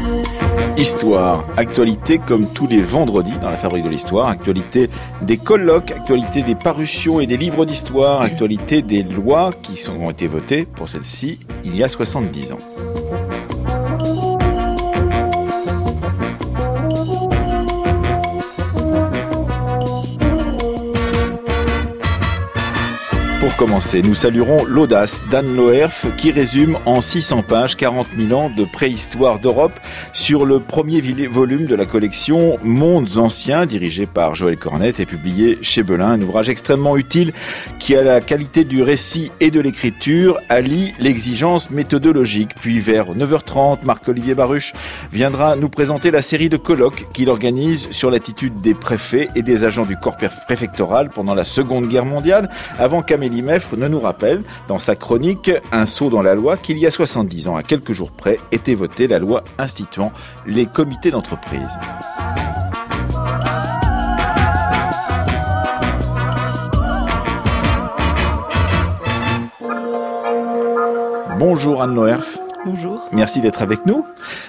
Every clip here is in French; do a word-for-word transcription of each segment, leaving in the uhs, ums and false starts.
Histoire, actualité comme tous les vendredis dans la Fabrique de l'Histoire, actualité des colloques, actualité des parutions et des livres d'histoire, actualité des lois qui ont été votées pour celle-ci il y a soixante-dix ans. Pour commencer, nous saluerons l'audace d'Anne Loerf qui résume en six cents pages quarante mille ans de préhistoire d'Europe sur le premier volume de la collection Mondes anciens, dirigé par Joël Cornette et publié chez Belin. Un ouvrage extrêmement utile qui, à la qualité du récit et de l'écriture, allie l'exigence méthodologique. Puis vers neuf heures trente, Marc-Olivier Baruch viendra nous présenter la série de colloques qu'il organise sur l'attitude des préfets et des agents du corps préfectoral pendant la Seconde Guerre mondiale, avant qu'Amélie Meffre ne nous rappelle, dans sa chronique « Un saut dans la loi », qu'il y a soixante-dix ans, à quelques jours près, était votée la loi instituant les comités d'entreprise. Bonjour Anne Loerf. Bonjour. Merci d'être avec nous.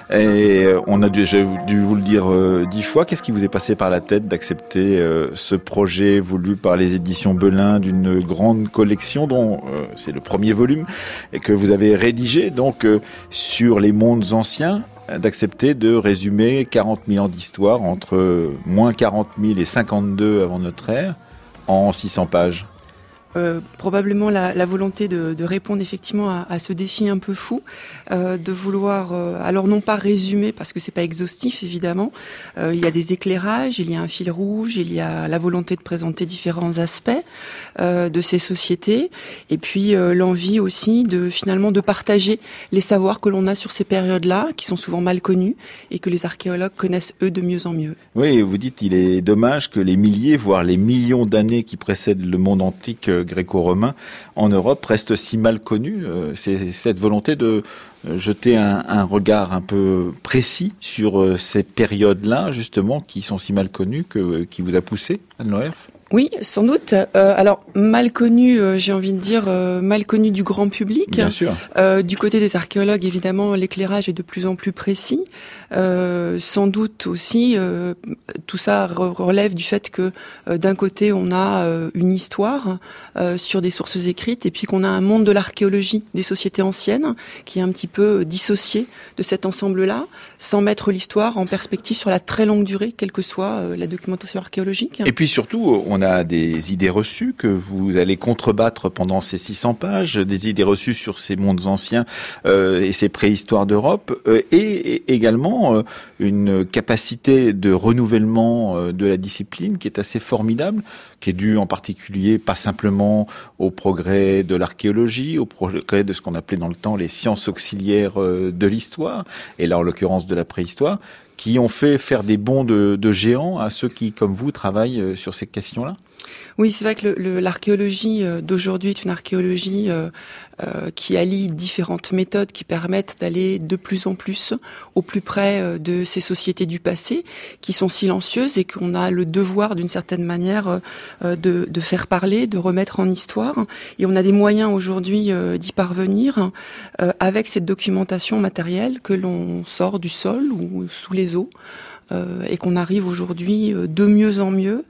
Et on a déjà dû vous le dire euh, dix fois. Qu'est-ce qui vous est passé par la tête d'accepter euh, ce projet voulu par les éditions Belin d'une grande collection dont euh, c'est le premier volume et que vous avez rédigé donc euh, sur les mondes anciens, d'accepter de résumer quarante mille ans d'histoire entre euh, moins quarante mille et cinquante-deux avant notre ère en six cents pages? Euh, probablement la, la volonté de, de répondre effectivement à, à ce défi un peu fou, euh, de vouloir, euh, alors non pas résumer parce que c'est pas exhaustif évidemment, euh, il y a des éclairages, il y a un fil rouge, il y a la volonté de présenter différents aspects euh, de ces sociétés, et puis euh, l'envie aussi de finalement de partager les savoirs que l'on a sur ces périodes-là, qui sont souvent mal connus et que les archéologues connaissent eux de mieux en mieux. Oui, vous dites il est dommage que les milliers, voire les millions d'années qui précèdent le monde antique gréco-romain en Europe reste si mal connu. C'est cette volonté de jeter un, un regard un peu précis sur ces périodes-là, justement, qui sont si mal connues, que, qui vous a poussé, Anne Loerf? Oui, sans doute. Euh, alors, mal connu, euh, j'ai envie de dire, euh, mal connu du grand public. Bien sûr. Euh, du côté des archéologues, évidemment, l'éclairage est de plus en plus précis. Euh, sans doute aussi, euh, tout ça re- relève du fait que euh, d'un côté, on a euh, une histoire euh, sur des sources écrites, et puis qu'on a un monde de l'archéologie des sociétés anciennes qui est un petit peu dissocié de cet ensemble-là, sans mettre l'histoire en perspective sur la très longue durée, quelle que soit euh, la documentation archéologique. Et puis surtout, on a des idées reçues que vous allez contrebattre pendant ces six cents pages, des idées reçues sur ces mondes anciens euh, et ces préhistoires d'Europe, euh, et, et également euh, une capacité de renouvellement euh, de la discipline qui est assez formidable, qui est due en particulier pas simplement au progrès de l'archéologie, au progrès de ce qu'on appelait dans le temps les sciences auxiliaires euh, de l'histoire, et là en l'occurrence de la préhistoire, qui ont fait faire des bonds de, de géants à ceux qui, comme vous, travaillent sur ces questions-là? Oui, c'est vrai que le, le, l'archéologie d'aujourd'hui est une archéologie euh, euh, qui allie différentes méthodes qui permettent d'aller de plus en plus au plus près de ces sociétés du passé, qui sont silencieuses et qu'on a le devoir, d'une certaine manière, euh, de, de faire parler, de remettre en histoire. Et on a des moyens aujourd'hui euh, d'y parvenir euh, avec cette documentation matérielle que l'on sort du sol ou sous les eaux. Euh, et qu'on arrive aujourd'hui euh, de mieux en mieux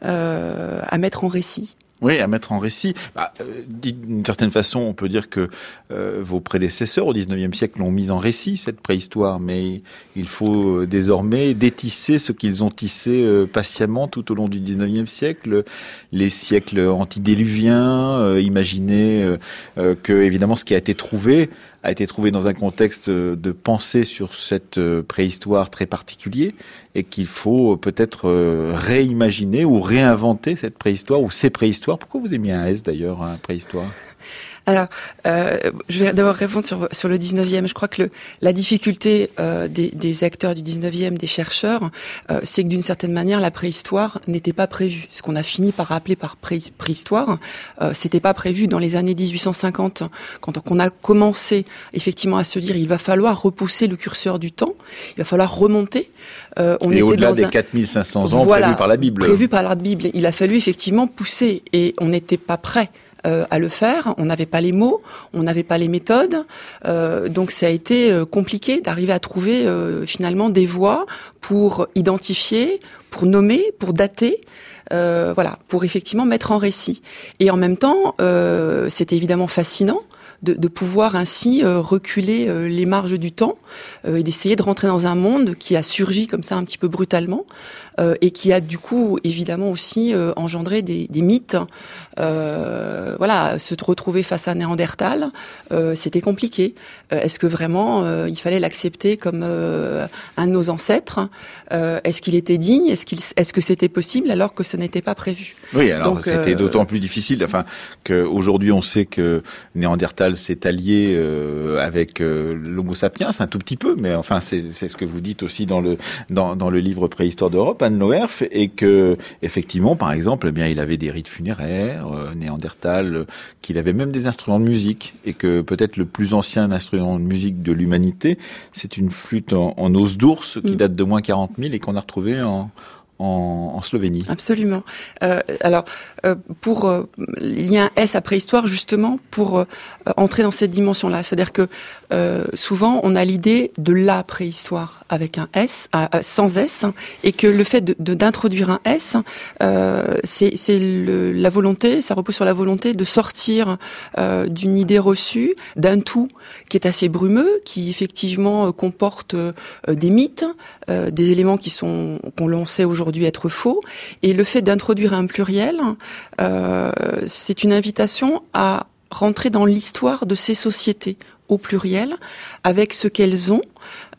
euh, à mettre en récit. Oui, à mettre en récit. Bah, euh, d'une certaine façon, on peut dire que euh, vos prédécesseurs au dix-neuvième siècle l'ont mise en récit, cette préhistoire, mais il faut euh, désormais détisser ce qu'ils ont tissé euh, patiemment tout au long du dix-neuvième siècle, les siècles antédiluviens, euh, imaginer euh, euh, que, évidemment, ce qui a été trouvé a été trouvé dans un contexte de pensée sur cette préhistoire très particulier, et qu'il faut peut-être réimaginer ou réinventer cette préhistoire ou ces préhistoires. Pourquoi vous avez mis un S d'ailleurs, hein, préhistoire? Alors, euh, je vais d'abord répondre sur, sur le dix-neuvième. Je crois que le, la difficulté euh, des, des acteurs du dix-neuvième, des chercheurs, euh, c'est que d'une certaine manière, la préhistoire n'était pas prévue. Ce qu'on a fini par appeler par pré, préhistoire, euh, c'était pas prévu dans les années dix-huit cent cinquante, quand on a commencé effectivement à se dire il va falloir repousser le curseur du temps, il va falloir remonter. Euh, on et était au-delà dans des un... quatre mille cinq cents ans voilà, prévus par la Bible. Prévus par la Bible. Il a fallu effectivement pousser, et on n'était pas prêt euh, à le faire. On n'avait pas les mots, on n'avait pas les méthodes, euh, donc ça a été euh, compliqué d'arriver à trouver euh, finalement des voies pour identifier, pour nommer, pour dater. Euh, voilà, pour effectivement mettre en récit. Et en même temps, euh, c'était évidemment fascinant de, de pouvoir ainsi euh, reculer euh, les marges du temps euh, et d'essayer de rentrer dans un monde qui a surgi comme ça un petit peu brutalement euh, et qui a du coup évidemment aussi euh, engendré des, des mythes. Euh, voilà, se retrouver face à Néandertal, euh, c'était compliqué. Euh, est-ce que vraiment euh, il fallait l'accepter comme euh, un de nos ancêtres? euh, Est-ce qu'il était digne? Est-ce qu'il, est-ce que c'était possible alors que ce n'était pas prévu? Oui, alors donc, c'était euh, d'autant plus difficile. Enfin, qu'aujourd'hui on sait que Néandertal s'est allié euh, avec euh, l'Homo sapiens un tout petit peu, mais enfin c'est, c'est ce que vous dites aussi dans le dans, dans le livre Préhistoire d'Europe, Anne Loerf, et que effectivement, par exemple, eh bien il avait des rites funéraires. Néandertal, qu'il avait même des instruments de musique, et que peut-être le plus ancien instrument de musique de l'humanité, c'est une flûte en, en os d'ours qui mmh. date de moins quarante mille et qu'on a retrouvé en, en, en Slovénie. Absolument. Euh, alors, euh, pour euh, il y a un S à préhistoire justement pour euh, entrer dans cette dimension-là. C'est-à-dire que euh, souvent on a l'idée de la préhistoire avec un S, euh, sans S, et que le fait de, de d'introduire un S, euh, c'est, c'est le, la volonté, ça repose sur la volonté de sortir euh, d'une idée reçue, d'un tout qui est assez brumeux, qui effectivement comporte euh, des mythes, euh, des éléments qui sont qu'on l'on sait aujourd'hui être faux, et le fait d'introduire un pluriel, euh, c'est une invitation à rentrer dans l'histoire de ces sociétés au pluriel, avec ce qu'elles ont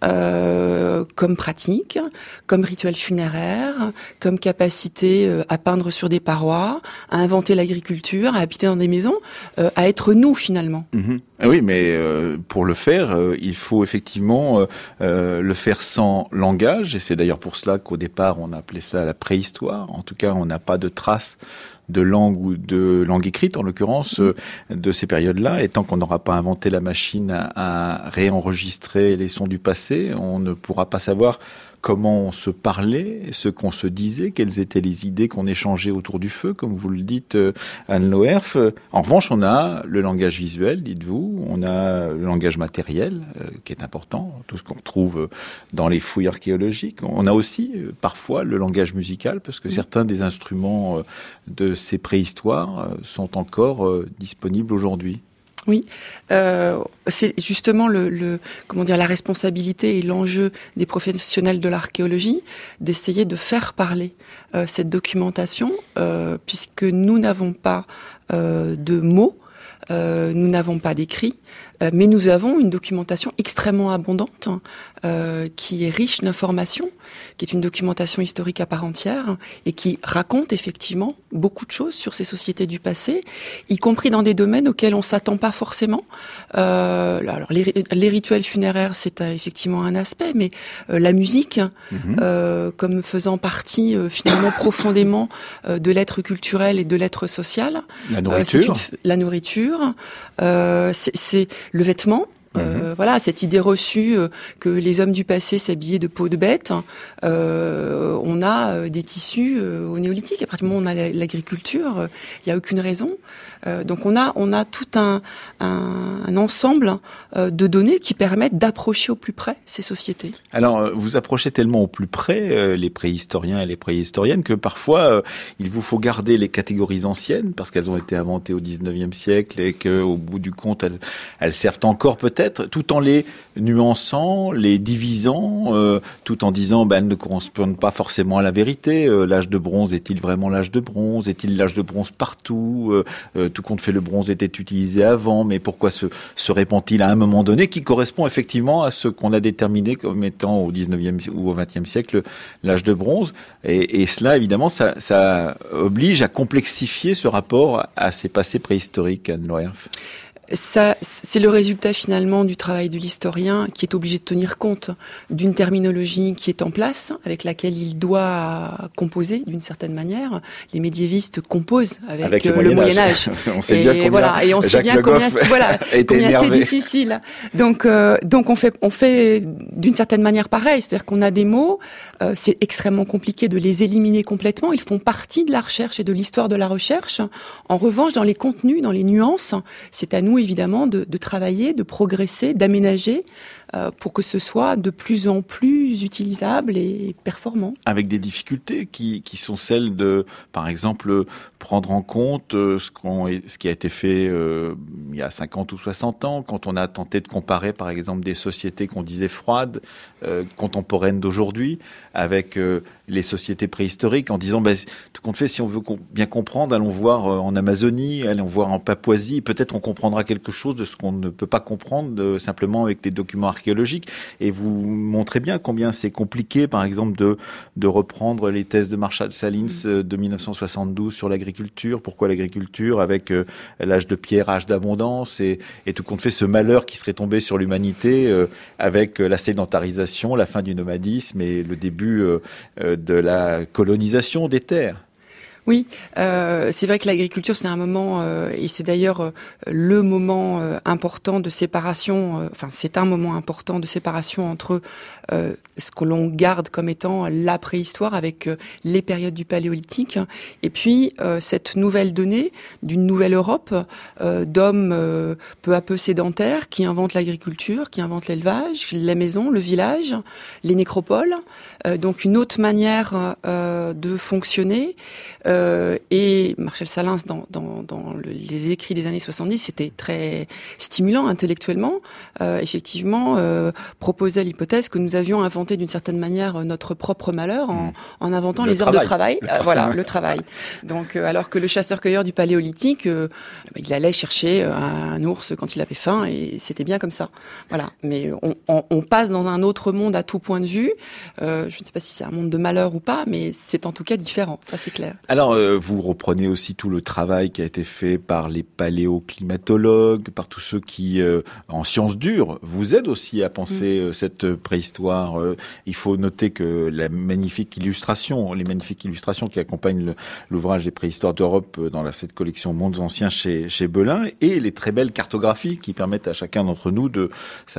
euh, comme pratique, comme rituel funéraire, comme capacité euh, à peindre sur des parois, à inventer l'agriculture, à habiter dans des maisons, euh, à être nous finalement. Mmh. Oui, mais euh, pour le faire, euh, il faut effectivement euh, le faire sans langage, et c'est d'ailleurs pour cela qu'au départ on appelait ça la préhistoire. En tout cas, on n'a pas de traces de langue ou de langue écrite, en l'occurrence, euh, de ces périodes-là. Et tant qu'on n'aura pas inventé la machine à, à réenregistrer les sons du passé, on ne pourra pas savoir comment on se parlait, ce qu'on se disait, quelles étaient les idées qu'on échangeait autour du feu, comme vous le dites, Anne Loerf. En revanche, on a le langage visuel, dites-vous, on a le langage matériel, euh, qui est important, tout ce qu'on trouve dans les fouilles archéologiques. On a aussi, euh, parfois, le langage musical, parce que certains des instruments euh, de ces préhistoires euh, sont encore euh, disponibles aujourd'hui. Oui, euh, c'est justement le, le, comment dire, la responsabilité et l'enjeu des professionnels de l'archéologie d'essayer de faire parler euh, cette documentation, euh, puisque nous n'avons pas euh, de mots, euh, nous n'avons pas d'écrits, euh, mais nous avons une documentation extrêmement abondante, euh, qui est riche d'informations, qui est une documentation historique à part entière et qui raconte effectivement beaucoup de choses sur ces sociétés du passé, y compris dans des domaines auxquels on s'attend pas forcément. Euh, alors les, les rituels funéraires, c'est euh, effectivement un aspect, mais euh, la musique, mmh. euh, comme faisant partie euh, finalement profondément euh, de l'être culturel et de l'être social. La nourriture. Euh, c'est une, la nourriture, euh, c'est, c'est le vêtement. Euh, mmh. Voilà, cette idée reçue euh, que les hommes du passé s'habillaient de peau de bête. Euh, on a euh, des tissus euh, au néolithique. À partir du moment où on a l'agriculture, il euh, n'y a aucune raison. Euh, donc on a on a tout un un, un ensemble euh, de données qui permettent d'approcher au plus près ces sociétés. Alors vous approchez tellement au plus près euh, les préhistoriens et les préhistoriennes que parfois euh, il vous faut garder les catégories anciennes parce qu'elles ont été inventées au dix-neuvième siècle et qu'au bout du compte elles, elles servent encore peut-être, tout en les nuançant, les divisant, euh, tout en disant ben, elles ne correspondent pas forcément à la vérité. Euh, l'âge de bronze est-il vraiment l'âge de bronze? Est-il l'âge de bronze partout? euh, euh, Tout compte fait, le bronze était utilisé avant, mais pourquoi se, se répand-il à un moment donné, qui correspond effectivement à ce qu'on a déterminé comme étant au dix-neuvième ou au vingtième siècle l'âge de bronze. Et, et cela, évidemment, ça, ça oblige à complexifier ce rapport à ces passés préhistoriques, Anne Loerf. Ça, c'est le résultat finalement du travail de l'historien qui est obligé de tenir compte d'une terminologie qui est en place, avec laquelle il doit composer d'une certaine manière. Les médiévistes composent avec, avec le, le Moyen-Âge. On sait et bien combien, voilà, et on sait Jacques bien Le combien, Goff voilà, combien c'est difficile. Donc, euh, donc on fait, on fait d'une certaine manière pareil, c'est-à-dire qu'on a des mots, euh, c'est extrêmement compliqué de les éliminer complètement. Ils font partie de la recherche et de l'histoire de la recherche. En revanche, dans les contenus, dans les nuances, c'est à nous évidemment de, de travailler, de progresser, d'aménager euh, pour que ce soit de plus en plus utilisable et performant. Avec des difficultés qui, qui sont celles de, par exemple, prendre en compte euh, ce, qu'on, ce qui a été fait euh, il y a cinquante ou soixante ans, quand on a tenté de comparer, par exemple, des sociétés qu'on disait froides, euh, contemporaines d'aujourd'hui, avec euh, les sociétés préhistoriques, en disant, bah, tout compte fait, si on veut bien comprendre, allons voir euh, en Amazonie, allons voir en Papouasie, peut-être on comprendra quelque chose de ce qu'on ne peut pas comprendre euh, simplement avec les documents archéologiques. Et vous montrez bien combien c'est compliqué, par exemple, de, de reprendre les thèses de Marshall Salins euh, de mille neuf cent soixante-douze sur l'agriculture. Pourquoi l'agriculture avec euh, l'âge de pierre, âge d'abondance, et, et tout compte fait ce malheur qui serait tombé sur l'humanité euh, avec euh, la sédentarisation, la fin du nomadisme et le début euh, euh, de la colonisation des terres. Oui, euh, c'est vrai que l'agriculture, c'est un moment, euh, et c'est d'ailleurs euh, le moment euh, important de séparation, euh, enfin c'est un moment important de séparation entre euh, ce que l'on garde comme étant la préhistoire avec euh, les périodes du Paléolithique, et puis euh, cette nouvelle donnée d'une nouvelle Europe euh, d'hommes euh, peu à peu sédentaires qui inventent l'agriculture, qui inventent l'élevage, la maison, le village, les nécropoles, euh, donc une autre manière euh, de fonctionner. Euh, et Marshall Salins, dans, dans, dans le, les écrits des années soixante-dix, c'était très stimulant intellectuellement. Euh, effectivement, euh, proposait l'hypothèse que nous avions inventé d'une certaine manière notre propre malheur en, mmh. en inventant le les travail. heures de travail. Le euh, voilà, le travail. Donc, euh, alors que le chasseur-cueilleur du Paléolithique, euh, il allait chercher un ours quand il avait faim et c'était bien comme ça. Voilà. Mais on, on, on passe dans un autre monde à tout point de vue. Euh, je ne sais pas si c'est un monde de malheur ou pas, mais c'est en tout cas différent. Ça, c'est clair. Alors, euh, vous reprenez aussi tout le travail qui a été fait par les paléoclimatologues, par tous ceux qui, euh, en sciences dures, vous aident aussi à penser mmh. euh, cette préhistoire. Euh, il faut noter que la magnifique illustration, les magnifiques illustrations qui accompagnent le, l'ouvrage des préhistoires d'Europe dans la, cette collection Mondes anciens chez, chez Belin, et les très belles cartographies qui permettent à chacun d'entre nous de,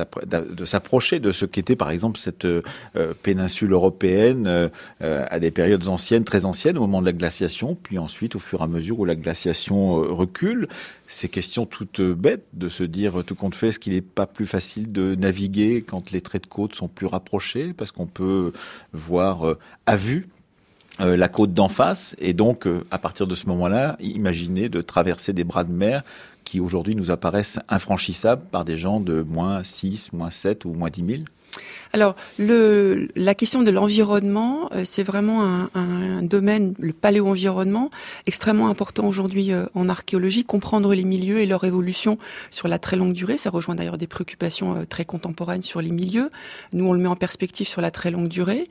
de s'approcher de ce qu'était par exemple cette euh, péninsule européenne euh, à des périodes anciennes, très anciennes, au moment de la glaciation, puis ensuite, au fur et à mesure où la glaciation recule, ces questions toutes bêtes de se dire, tout compte fait, est-ce qu'il n'est pas plus facile de naviguer quand les traits de côte sont plus rapprochés, parce qu'on peut voir à vue euh, la côte d'en face, et donc, euh, à partir de ce moment-là, imaginer de traverser des bras de mer qui aujourd'hui nous apparaissent infranchissables par des gens de moins six, moins sept ou moins dix mille. Alors, le, la question de l'environnement, euh, c'est vraiment un, un, un domaine, le paléo-environnement, extrêmement important aujourd'hui euh, en archéologie. Comprendre les milieux et leur évolution sur la très longue durée, ça rejoint d'ailleurs des préoccupations euh, très contemporaines sur les milieux. Nous, on le met en perspective sur la très longue durée,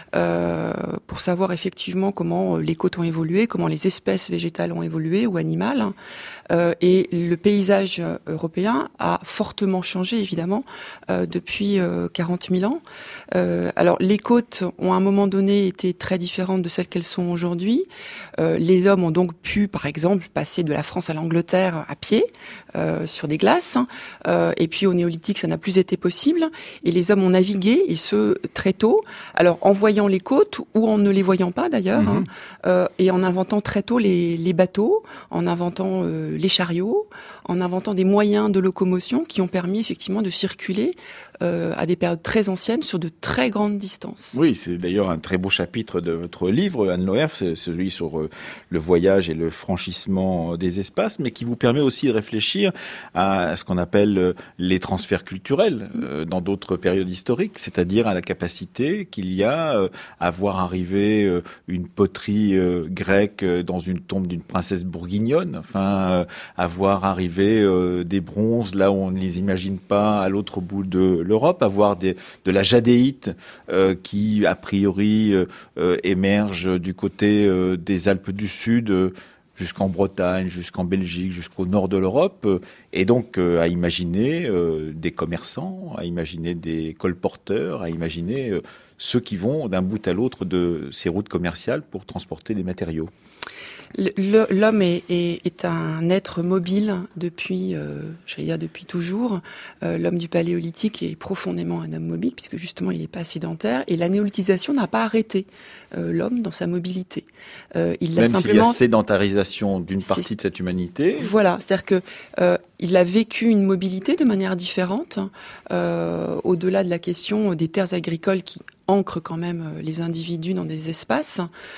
euh, pour savoir effectivement comment les côtes ont évolué, comment les espèces végétales ont évolué ou animales. Euh, et le paysage européen a fortement changé, évidemment, euh, depuis euh, quarante mille ans. Euh, alors, les côtes ont à un moment donné été très différentes de celles qu'elles sont aujourd'hui. Euh, les hommes ont donc pu, par exemple, passer de la France à l'Angleterre à pied, euh, sur des glaces. Euh, et puis, au néolithique, ça n'a plus été possible. Et les hommes ont navigué, et ce, très tôt. Alors, en voyant les côtes, ou en ne les voyant pas d'ailleurs, mmh. hein, euh, et en inventant très tôt les, les bateaux, en inventant euh, les chariots, en inventant des moyens de locomotion qui ont permis effectivement de circuler euh, à des périodes très anciennes sur de très grandes distances. Oui, c'est d'ailleurs un très beau chapitre de votre livre, Anne Loerf, c'est celui sur euh, le voyage et le franchissement des espaces, mais qui vous permet aussi de réfléchir à ce qu'on appelle euh, les transferts culturels euh, dans d'autres périodes historiques, c'est-à-dire à la capacité qu'il y a euh, à voir arriver euh, une poterie euh, grecque euh, dans une tombe d'une princesse bourguignonne, enfin, euh, à voir arriver euh, des bronzes là où on ne les imagine pas à l'autre bout de l'Europe, à voir des, de la jadéite euh, qui, a priori, euh, euh, émerge du côté euh, des Alpes du Sud, euh, jusqu'en Bretagne, jusqu'en Belgique, jusqu'au nord de l'Europe, euh, et donc euh, à imaginer euh, des commerçants, à imaginer des colporteurs, à imaginer euh, ceux qui vont d'un bout à l'autre de ces routes commerciales pour transporter des matériaux. L'homme est, est, est un être mobile depuis, euh, j'allais dire depuis toujours. Euh, l'homme du Paléolithique est profondément un homme mobile puisque justement il n'est pas sédentaire et la néolithisation n'a pas arrêté euh, l'homme dans sa mobilité. Euh, il Même l'a simplement... s'il y a sédentarisation d'une partie de cette humanité. Voilà, c'est-à-dire que euh, il a vécu une mobilité de manière différente euh, au-delà de la question des terres agricoles qui ancre quand même les individus dans des espaces,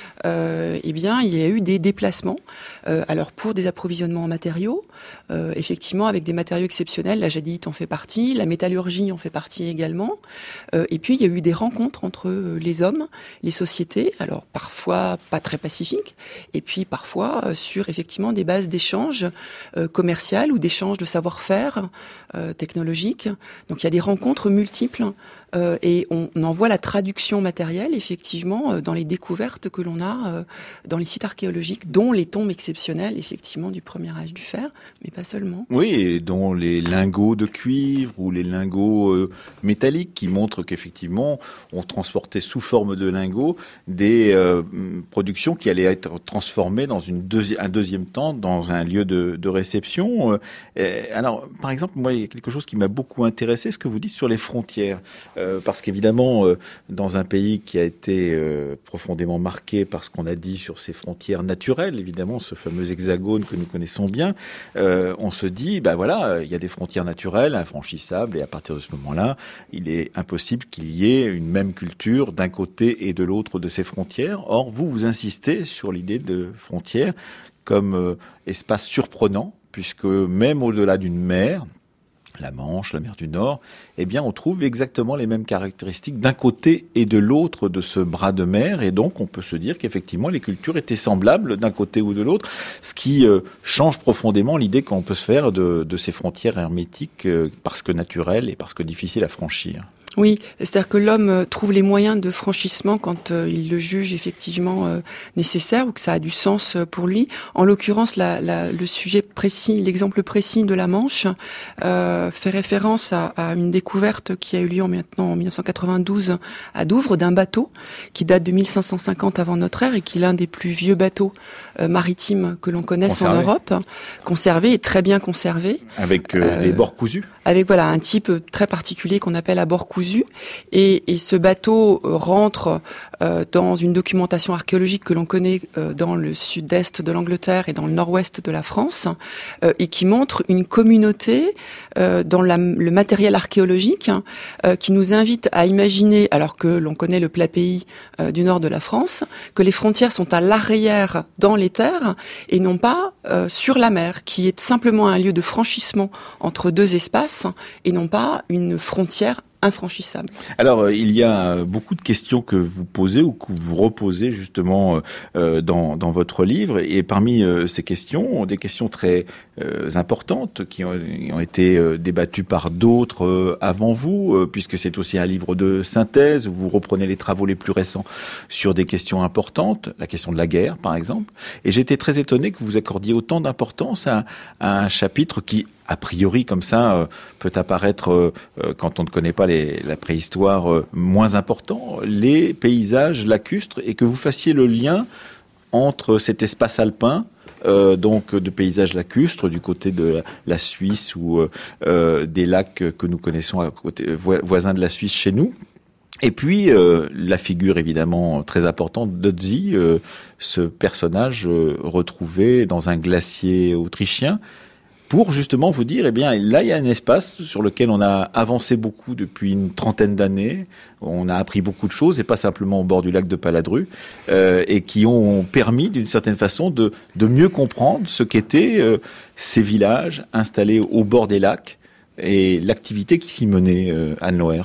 euh, eh bien, il y a eu des déplacements. Euh, alors, pour des approvisionnements en matériaux, euh, effectivement, avec des matériaux exceptionnels, la jadite en fait partie, la métallurgie en fait partie également. Euh, et puis, il y a eu des rencontres entre les hommes, les sociétés, alors parfois pas très pacifiques, et puis parfois euh, sur effectivement des bases d'échanges euh, commerciales ou d'échanges de savoir-faire euh, technologiques. Donc, il y a des rencontres multiples. Euh, et on, on en voit la traduction matérielle, effectivement, euh, dans les découvertes que l'on a euh, dans les sites archéologiques, dont les tombes exceptionnelles, effectivement, du premier âge du fer, mais pas seulement. Oui, et dont les lingots de cuivre ou les lingots euh, métalliques qui montrent qu'effectivement, on transportait sous forme de lingots des euh, productions qui allaient être transformées dans une deuxi- un deuxième temps dans un lieu de, de réception. Euh, alors, par exemple, moi, il y a quelque chose qui m'a beaucoup intéressé, ce que vous dites sur les frontières. Euh, parce qu'évidemment, euh, dans un pays qui a été euh, profondément marqué par ce qu'on a dit sur ses frontières naturelles, évidemment, ce fameux hexagone que nous connaissons bien, euh, on se dit, ben voilà, il y a des frontières naturelles, infranchissables, et à partir de ce moment-là, il est impossible qu'il y ait une même culture d'un côté et de l'autre de ces frontières. Or, vous, vous insistez sur l'idée de frontières comme euh, espace surprenant, puisque même au-delà d'une mer, la Manche, la mer du Nord, eh bien, on trouve exactement les mêmes caractéristiques d'un côté et de l'autre de ce bras de mer, et donc on peut se dire qu'effectivement les cultures étaient semblables d'un côté ou de l'autre, ce qui euh, change profondément l'idée qu'on peut se faire de, de ces frontières hermétiques euh, parce que naturelles et parce que difficiles à franchir. Oui, c'est-à-dire que l'homme trouve les moyens de franchissement quand euh, il le juge effectivement euh, nécessaire ou que ça a du sens pour lui. En l'occurrence, la, la, le sujet précis, l'exemple précis de la Manche euh, fait référence à, à une découverte qui a eu lieu en, maintenant en mille neuf cent quatre-vingt-douze à Douvres d'un bateau qui date de mille cinq cent cinquante avant notre ère et qui est l'un des plus vieux bateaux euh, maritimes que l'on connaisse conservé. en Europe, conservé et très bien conservé. Avec euh, euh, des bords cousus. Avec voilà un type très particulier qu'on appelle à bord cousu. Et, et ce bateau rentre euh, dans une documentation archéologique que l'on connaît euh, dans le sud-est de l'Angleterre et dans le nord-ouest de la France, euh, et qui montre une communauté euh, dans la, le matériel archéologique euh, qui nous invite à imaginer, alors que l'on connaît le plat pays euh, du nord de la France, que les frontières sont à l'arrière dans les terres et non pas euh, sur la mer, qui est simplement un lieu de franchissement entre deux espaces et non pas une frontière infranchissable. Alors, il y a beaucoup de questions que vous posez ou que vous reposez justement euh, dans, dans votre livre. Et parmi euh, ces questions, des questions très euh, importantes qui ont, ont été euh, débattues par d'autres euh, avant vous, euh, puisque c'est aussi un livre de synthèse où vous reprenez les travaux les plus récents sur des questions importantes, la question de la guerre, par exemple. Et j'étais très étonné que vous accordiez autant d'importance à, à un chapitre qui, a priori, comme ça, euh, peut apparaître, euh, quand on ne connaît pas les, la préhistoire, euh, moins important, les paysages lacustres, et que vous fassiez le lien entre cet espace alpin, euh, donc de paysages lacustres, du côté de la, la Suisse ou euh, des lacs que nous connaissons à côté, vo- voisins de la Suisse chez nous, et puis euh, la figure évidemment très importante d'Ötzi, euh, ce personnage euh, retrouvé dans un glacier autrichien, pour justement vous dire, eh bien, là, il y a un espace sur lequel on a avancé beaucoup depuis une trentaine d'années. On a appris beaucoup de choses, et pas simplement au bord du lac de Paladru, euh, et qui ont permis, d'une certaine façon, de, de mieux comprendre ce qu'étaient euh, ces villages installés au bord des lacs et l'activité qui s'y menait, euh, Anne Loer.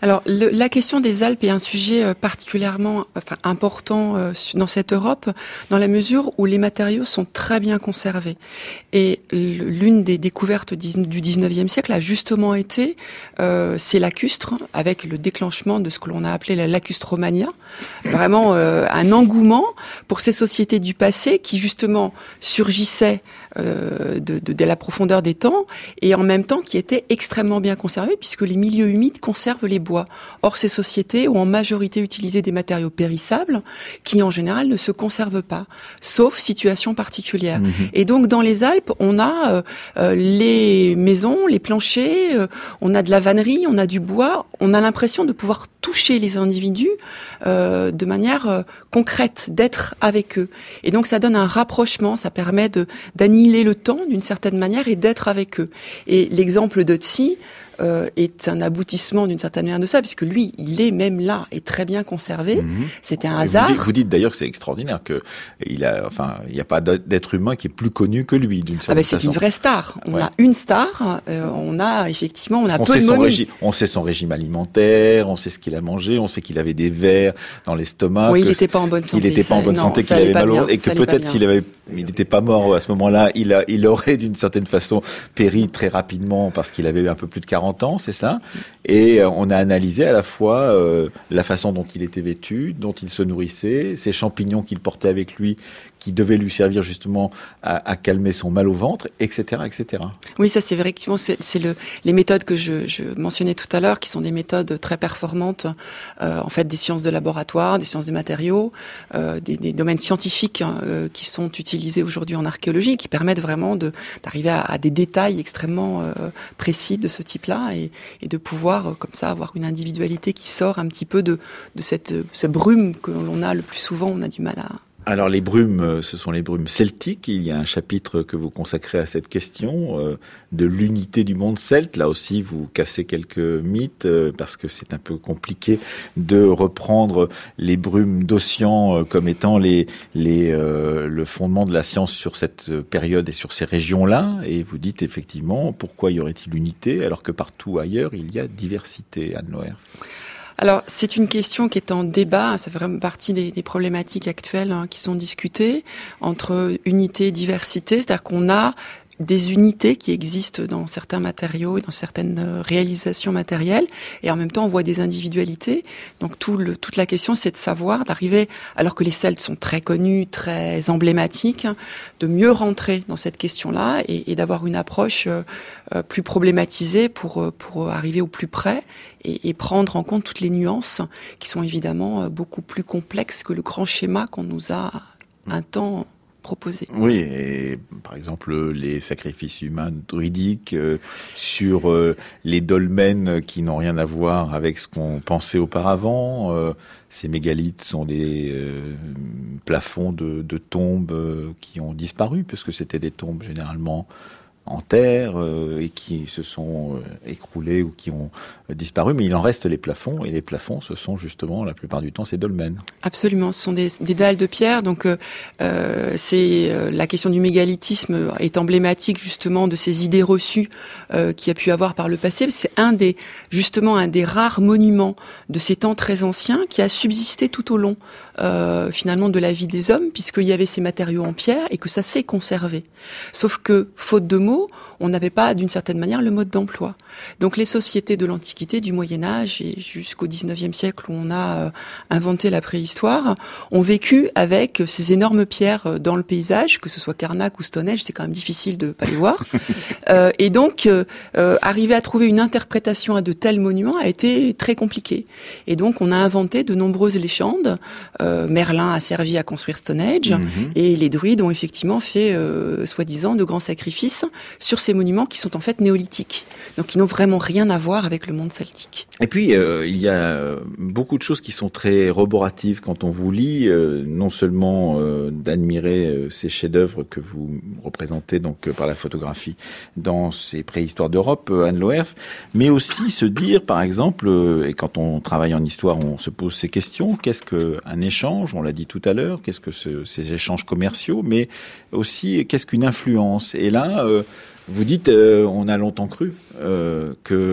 Alors, le, la question des Alpes est un sujet particulièrement enfin, important euh, dans cette Europe, dans la mesure où les matériaux sont très bien conservés. Et l'une des découvertes du dix-neuvième siècle a justement été euh, ces lacustres, avec le déclenchement de ce que l'on a appelé la lacustromania, vraiment euh, un engouement pour ces sociétés du passé qui justement surgissaient euh, de, de, de la profondeur des temps et en même temps qui étaient extrêmement bien conservés puisque les milieux humides conservent les bois. Or, ces sociétés ont en majorité utilisé des matériaux périssables qui, en général, ne se conservent pas, sauf situation particulière. Mmh. Et donc, dans les Alpes, on a euh, les maisons, les planchers, euh, on a de la vannerie, on a du bois, on a l'impression de pouvoir toucher les individus euh, de manière euh, concrète, d'être avec eux. Et donc, ça donne un rapprochement, ça permet de d'annihiler le temps d'une certaine manière et d'être avec eux. Et l'exemple de Tsi Euh, est un aboutissement d'une certaine manière de ça, puisque lui, il est même là et très bien conservé. Mmh. C'était un hasard. Vous dites, vous dites d'ailleurs que c'est extraordinaire que il a, enfin, il n'y a pas d'être humain qui est plus connu que lui d'une certaine ah ben, façon. C'est une vraie star. On ouais. a une star. Euh, on a effectivement, on a on peu de momies. On sait son régime alimentaire, on sait ce qu'il a mangé, on sait qu'il avait des vers dans l'estomac. Oui, il n'était pas en bonne santé. Il n'était pas en bonne non, santé, qu'il avait mal au ventre, et que peut-être s'il avait, il n'était pas mort à ce moment-là, il a, il aurait d'une certaine façon péri très rapidement parce qu'il avait un peu plus de quarante ans, c'est ça? Et on a analysé à la fois euh, la façon dont il était vêtu, dont il se nourrissait, ces champignons qu'il portait avec lui, qui devaient lui servir justement à, à calmer son mal au ventre, et cetera, et cetera. Oui, ça c'est effectivement c'est, c'est le les méthodes que je, je mentionnais tout à l'heure, qui sont des méthodes très performantes, euh, en fait des sciences de laboratoire, des sciences des matériaux, euh, des, des domaines scientifiques hein, euh, qui sont utilisés aujourd'hui en archéologie, qui permettent vraiment de d'arriver à, à des détails extrêmement euh, précis de ce type-là et, et de pouvoir euh, comme ça avoir une individualité qui sort un petit peu de de cette, cette brume que l'on a le plus souvent, on a du mal à Alors les brumes, ce sont les brumes celtiques. Il y a un chapitre que vous consacrez à cette question euh, de l'unité du monde celte. Là aussi, vous cassez quelques mythes euh, parce que c'est un peu compliqué de reprendre les brumes d'Ossian euh, comme étant les, les, euh, le fondement de la science sur cette période et sur ces régions-là. Et vous dites effectivement, pourquoi y aurait-il unité alors que partout ailleurs, il y a diversité, Anne Loerf? Alors, c'est une question qui est en débat, ça fait vraiment partie des, des problématiques actuelles hein, qui sont discutées entre unité et diversité, c'est-à-dire qu'on a des unités qui existent dans certains matériaux et dans certaines réalisations matérielles, et en même temps on voit des individualités. Donc tout le, toute la question c'est de savoir, d'arriver, alors que les Celtes sont très connus, très emblématiques, de mieux rentrer dans cette question-là et, et d'avoir une approche euh, plus problématisée pour, pour arriver au plus près et, et prendre en compte toutes les nuances qui sont évidemment beaucoup plus complexes que le grand schéma qu'on nous a un temps proposé. Oui, et par exemple les sacrifices humains druidiques euh, sur euh, les dolmens qui n'ont rien à voir avec ce qu'on pensait auparavant. Euh, ces mégalithes sont des euh, plafonds de, de tombes euh, qui ont disparu, puisque c'était des tombes généralement en terre euh, et qui se sont euh, écroulés ou qui ont euh, disparu, mais il en reste les plafonds, et les plafonds, ce sont justement, la plupart du temps, ces dolmens. Absolument, ce sont des, des dalles de pierre, donc euh, c'est euh, la question du mégalithisme est emblématique justement de ces idées reçues euh, qu'il y a pu avoir par le passé. C'est un des, justement, un des rares monuments de ces temps très anciens qui a subsisté tout au long euh, finalement de la vie des hommes, puisqu'il y avait ces matériaux en pierre et que ça s'est conservé. Sauf que, faute de mots, on n'avait pas, d'une certaine manière, le mode d'emploi. Donc les sociétés de l'Antiquité, du Moyen-Âge et jusqu'au dix-neuvième siècle où on a euh, inventé la préhistoire, ont vécu avec ces énormes pierres dans le paysage, que ce soit Karnak ou Stonehenge, c'est quand même difficile de pas les voir. euh, et donc, euh, euh, arriver à trouver une interprétation à de tels monuments a été très compliqué. Et donc, on a inventé de nombreuses légendes. Euh, Merlin a servi à construire Stonehenge, mm-hmm. et les druides ont effectivement fait, euh, soi-disant, de grands sacrifices sur ces monuments qui sont en fait néolithiques, donc qui n'ont vraiment rien à voir avec le monde celtique. Et puis euh, il y a beaucoup de choses qui sont très roboratives quand on vous lit, euh, non seulement euh, d'admirer euh, ces chefs-d'œuvre que vous représentez donc euh, par la photographie dans ces préhistoires d'Europe, euh, Anne Loerf, mais aussi se dire par exemple, euh, et quand on travaille en histoire, on se pose ces questions, qu'est-ce qu'un échange, on l'a dit tout à l'heure, qu'est-ce que ce, ces échanges commerciaux, mais aussi qu'est-ce qu'une influence. Et là, euh, vous dites, euh, on a longtemps cru euh, que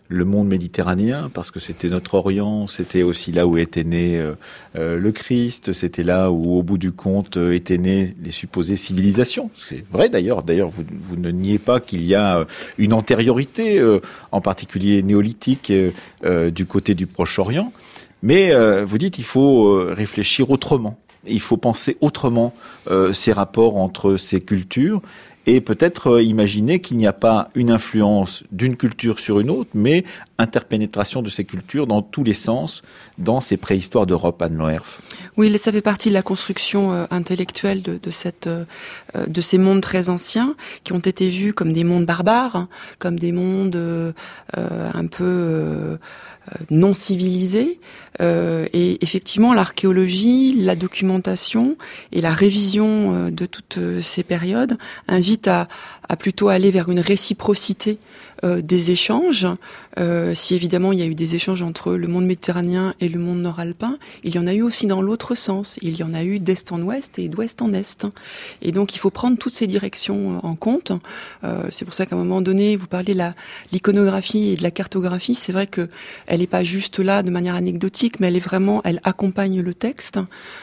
le monde méditerranéen, parce que c'était notre Orient, c'était aussi là où était né euh, euh, le Christ, c'était là où, au bout du compte, euh, étaient nées les supposées civilisations. C'est vrai d'ailleurs, d'ailleurs vous, vous ne niez pas qu'il y a une antériorité, euh, en particulier néolithique, euh, euh, du côté du Proche-Orient, mais euh, vous dites il faut euh, réfléchir autrement, il faut penser autrement euh, ces rapports entre ces cultures, et peut-être euh, imaginer qu'il n'y a pas une influence d'une culture sur une autre, mais interpénétration de ces cultures dans tous les sens, dans ces préhistoires d'Europe, Anne Loerf. Oui, ça fait partie de la construction euh, intellectuelle de, de, cette, euh, de ces mondes très anciens, qui ont été vus comme des mondes barbares, hein, comme des mondes euh, euh, un peu euh, non civilisés. Euh, et effectivement, l'archéologie, la documentation et la révision euh, de toutes ces périodes invitent à, à plutôt aller vers une réciprocité euh, des échanges. Euh, si évidemment il y a eu des échanges entre le monde méditerranéen et le monde nord-alpin, il y en a eu aussi dans l'autre sens. Il y en a eu d'est en ouest et d'ouest en est. Et donc il faut prendre toutes ces directions en compte. Euh, c'est pour ça qu'à un moment donné, vous parlez de la, l'iconographie et de la cartographie. C'est vrai que elle n'est pas juste là de manière anecdotique, mais elle est vraiment, elle accompagne le texte,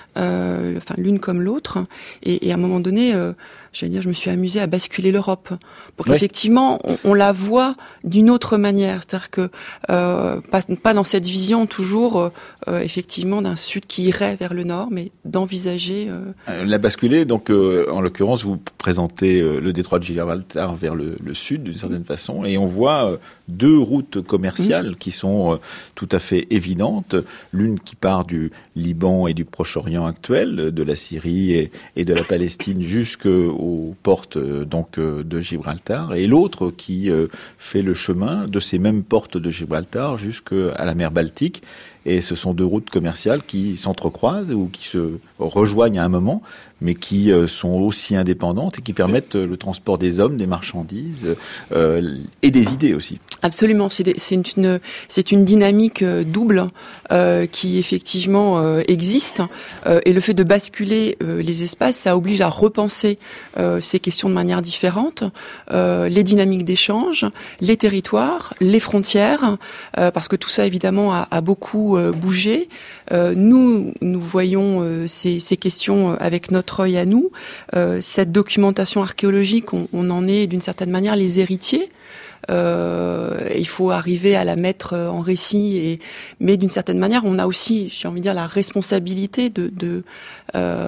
euh, enfin l'une comme l'autre. Et, et à un moment donné, euh, j'allais dire, je me suis amusée à basculer l'Europe pour qu'effectivement on, on la voit d'une autre manière, c'est-à-dire que euh, pas, pas dans cette vision toujours euh, effectivement d'un sud qui irait vers le nord, mais d'envisager euh... la basculer. Donc euh, en l'occurrence, vous présentez euh, le détroit de Gibraltar vers le, le sud d'une certaine mmh. façon, et on voit euh, deux routes commerciales mmh. qui sont euh, tout à fait évidentes. L'une qui part du Liban et du Proche-Orient actuel, de la Syrie et, et de la Palestine jusqu'aux portes euh, donc euh, de Gibraltar, et l'autre qui euh, fait le chemin de ces mêmes portes de Gibraltar jusqu'à la mer Baltique. Et ce sont deux routes commerciales qui s'entrecroisent ou qui se rejoignent à un moment, mais qui euh, sont aussi indépendantes et qui permettent euh, le transport des hommes, des marchandises euh, et des idées aussi. Absolument, c'est, des, c'est une c'est une dynamique euh, double euh, qui effectivement euh, existe, euh, et le fait de basculer euh, les espaces, ça oblige à repenser euh, ces questions de manière différente, euh, les dynamiques d'échange, les territoires, les frontières, euh, parce que tout ça évidemment a, a beaucoup euh, bougé. Euh, nous nous voyons euh, ces, ces questions avec notre œil à nous. Euh, cette documentation archéologique, on, on en est d'une certaine manière les héritiers. Euh, il faut arriver à la mettre en récit, et, mais d'une certaine manière, on a aussi, j'ai envie de dire, la responsabilité de de, euh,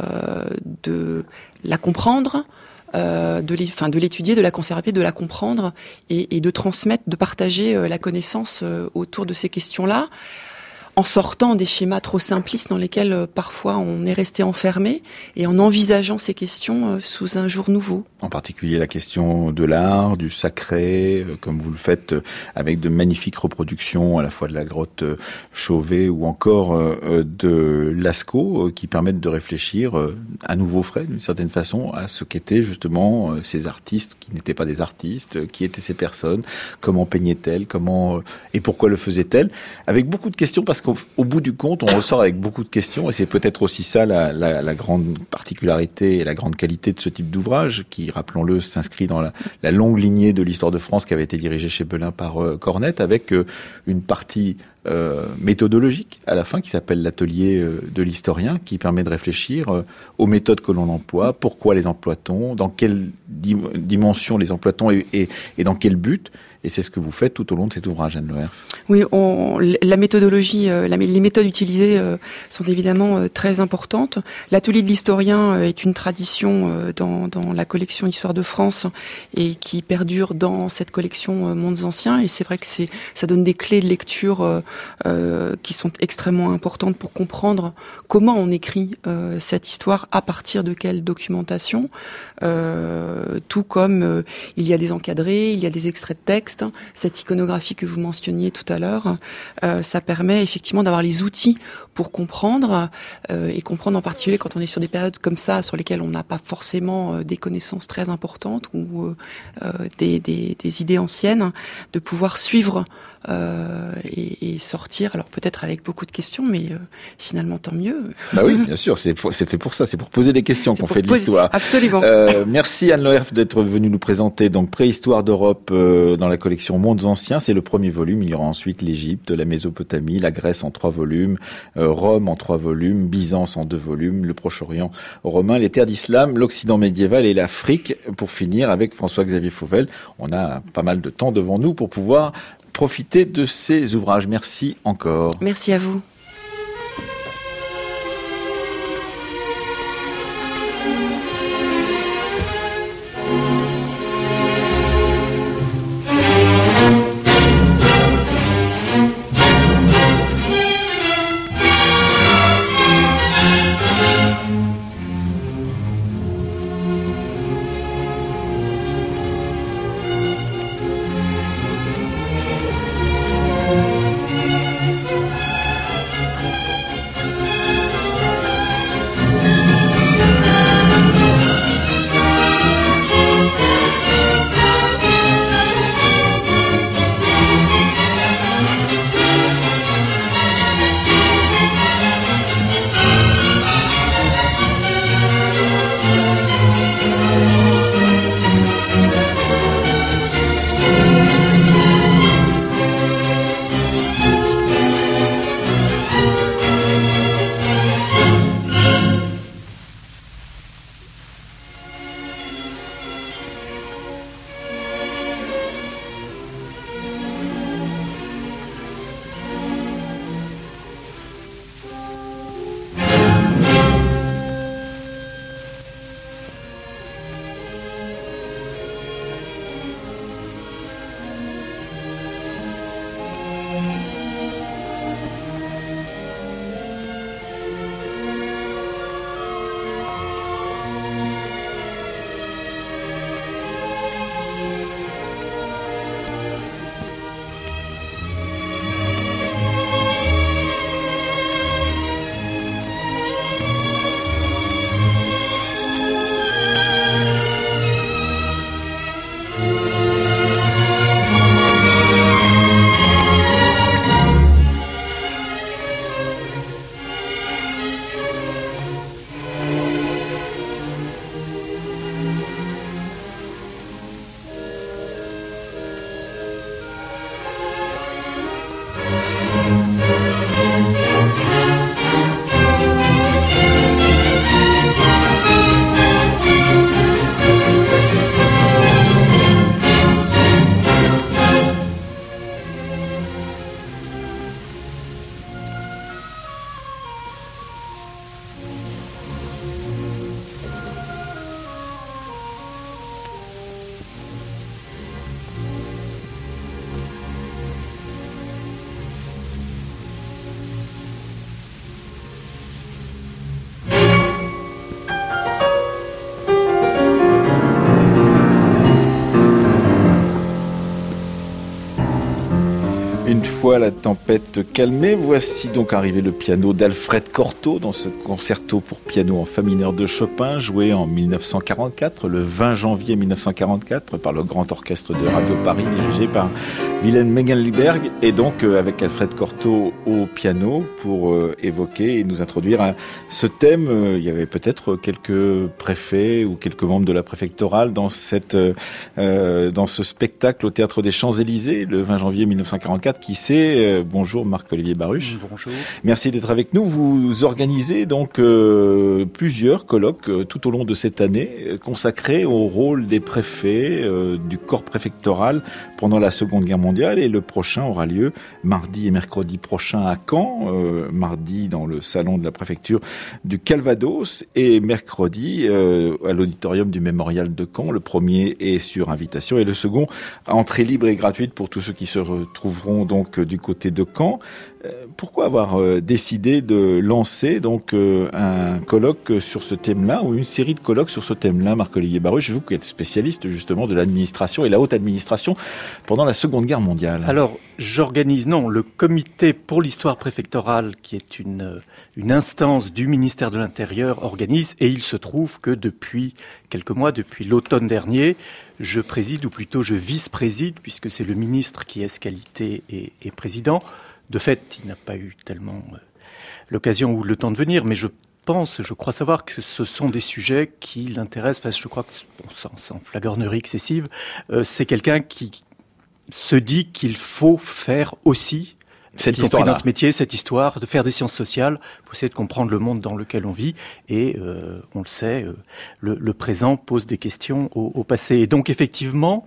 de la comprendre, euh, de, les, enfin, de l'étudier, de la conserver, de la comprendre, et, et de transmettre, de partager euh, la connaissance euh, autour de ces questions-là, en sortant des schémas trop simplistes dans lesquels euh, parfois on est resté enfermé, et en envisageant ces questions euh, sous un jour nouveau. En particulier la question de l'art, du sacré, euh, comme vous le faites euh, avec de magnifiques reproductions à la fois de la grotte euh, Chauvet ou encore euh, de Lascaux, euh, qui permettent de réfléchir euh, à nouveau frais d'une certaine façon à ce qu'étaient justement euh, ces artistes qui n'étaient pas des artistes, euh, qui étaient ces personnes, comment peignaient-elles, comment euh, et pourquoi le faisaient-elles, avec beaucoup de questions, parce qu'au au bout du compte, on ressort avec beaucoup de questions, et c'est peut-être aussi ça la, la, la grande particularité et la grande qualité de ce type d'ouvrage, qui, rappelons-le, s'inscrit dans la, la longue lignée de l'histoire de France qui avait été dirigée chez Belin par euh, Cornette, avec euh, une partie euh, méthodologique à la fin qui s'appelle l'atelier euh, de l'historien, qui permet de réfléchir euh, aux méthodes que l'on emploie, pourquoi les emploie-t-on, dans quelle dim- dimension les emploie-t-on et, et, et dans quel but. Et c'est ce que vous faites tout au long de cet ouvrage, Anne Loerf. Oui, on, la méthodologie, euh, la, les méthodes utilisées euh, sont évidemment euh, très importantes. L'atelier de l'historien euh, est une tradition euh, dans, dans la collection d'histoire de France, et qui perdure dans cette collection euh, Mondes anciens. Et c'est vrai que c'est, ça donne des clés de lecture euh, euh, qui sont extrêmement importantes pour comprendre comment on écrit euh, cette histoire, à partir de quelle documentation. Euh, tout comme euh, il y a des encadrés, il y a des extraits de texte. Cette iconographie que vous mentionniez tout à l'heure, euh, ça permet effectivement d'avoir les outils pour comprendre, euh, et comprendre en particulier quand on est sur des périodes comme ça, sur lesquelles on n'a pas forcément euh, des connaissances très importantes ou euh, des, des, des idées anciennes, de pouvoir suivre Euh, et, et sortir, alors peut-être avec beaucoup de questions, mais euh, finalement tant mieux. Bah oui, bien sûr, c'est, c'est fait pour ça, c'est pour poser des questions c'est qu'on fait de poser... l'histoire. Absolument. Euh, merci Anne Loerf d'être venue nous présenter donc Préhistoire d'Europe euh, dans la collection Mondes anciens. C'est le premier volume. Il y aura ensuite l'Égypte, la Mésopotamie, la Grèce en trois volumes, euh, Rome en trois volumes, Byzance en deux volumes, le Proche-Orient romain, les terres d'islam, l'Occident médiéval et l'Afrique. Pour finir avec François-Xavier Fauvel, on a pas mal de temps devant nous pour pouvoir profiter de ces ouvrages. Merci encore. Merci à vous. Une fois la tempête calmée, voici donc arrivé le piano d'Alfred Cortot dans ce concerto pour piano en fa mineur de Chopin, joué en mille neuf cent quarante-quatre, le vingt janvier mille neuf cent quarante-quatre, par le Grand Orchestre de Radio Paris, dirigé par Wilhelm Mengelberg, et donc euh, avec Alfred Cortot au piano pour euh, évoquer et nous introduire à ce thème. Euh, il y avait peut-être quelques préfets ou quelques membres de la préfectorale dans cette, euh, dans ce spectacle au Théâtre des Champs-Élysées, le vingt janvier mille neuf cent quarante-quatre. Qui sait, euh, bonjour Marc-Olivier Baruch. Bonjour. Merci d'être avec nous. Vous organisez donc euh, plusieurs colloques euh, tout au long de cette année euh, consacrés au rôle des préfets euh, du corps préfectoral pendant la Seconde Guerre mondiale, et le prochain aura lieu mardi et mercredi prochain à Caen, euh, mardi dans le salon de la préfecture du Calvados et mercredi euh, à l'auditorium du Mémorial de Caen. Le premier est sur invitation et le second à entrée libre et gratuite pour tous ceux qui se retrouveront donc du côté de Caen. Pourquoi avoir décidé de lancer donc un colloque sur ce thème-là, ou une série de colloques sur ce thème-là, Marc-Olivier Baruch, vous qui êtes spécialiste justement de l'administration et la haute administration pendant la Seconde Guerre mondiale? Alors, j'organise, non, le comité pour l'histoire préfectorale, qui est une, une instance du ministère de l'Intérieur, organise, et il se trouve que depuis quelques mois, depuis l'automne dernier, je préside, ou plutôt je vice-préside, puisque c'est le ministre qui, est qualité, est, est président. De fait, il n'a pas eu tellement euh, l'occasion ou le temps de venir, mais je pense, je crois savoir que ce sont des sujets qui l'intéressent. Enfin, je crois que, bon, sans, sans flagornerie excessive, euh, c'est quelqu'un qui, se dit qu'il faut faire aussi cette histoire dans ce métier, cette histoire, de faire des sciences sociales, pour essayer de comprendre le monde dans lequel on vit. Et euh, on le sait, euh, le, le présent pose des questions au, au passé. Et donc effectivement,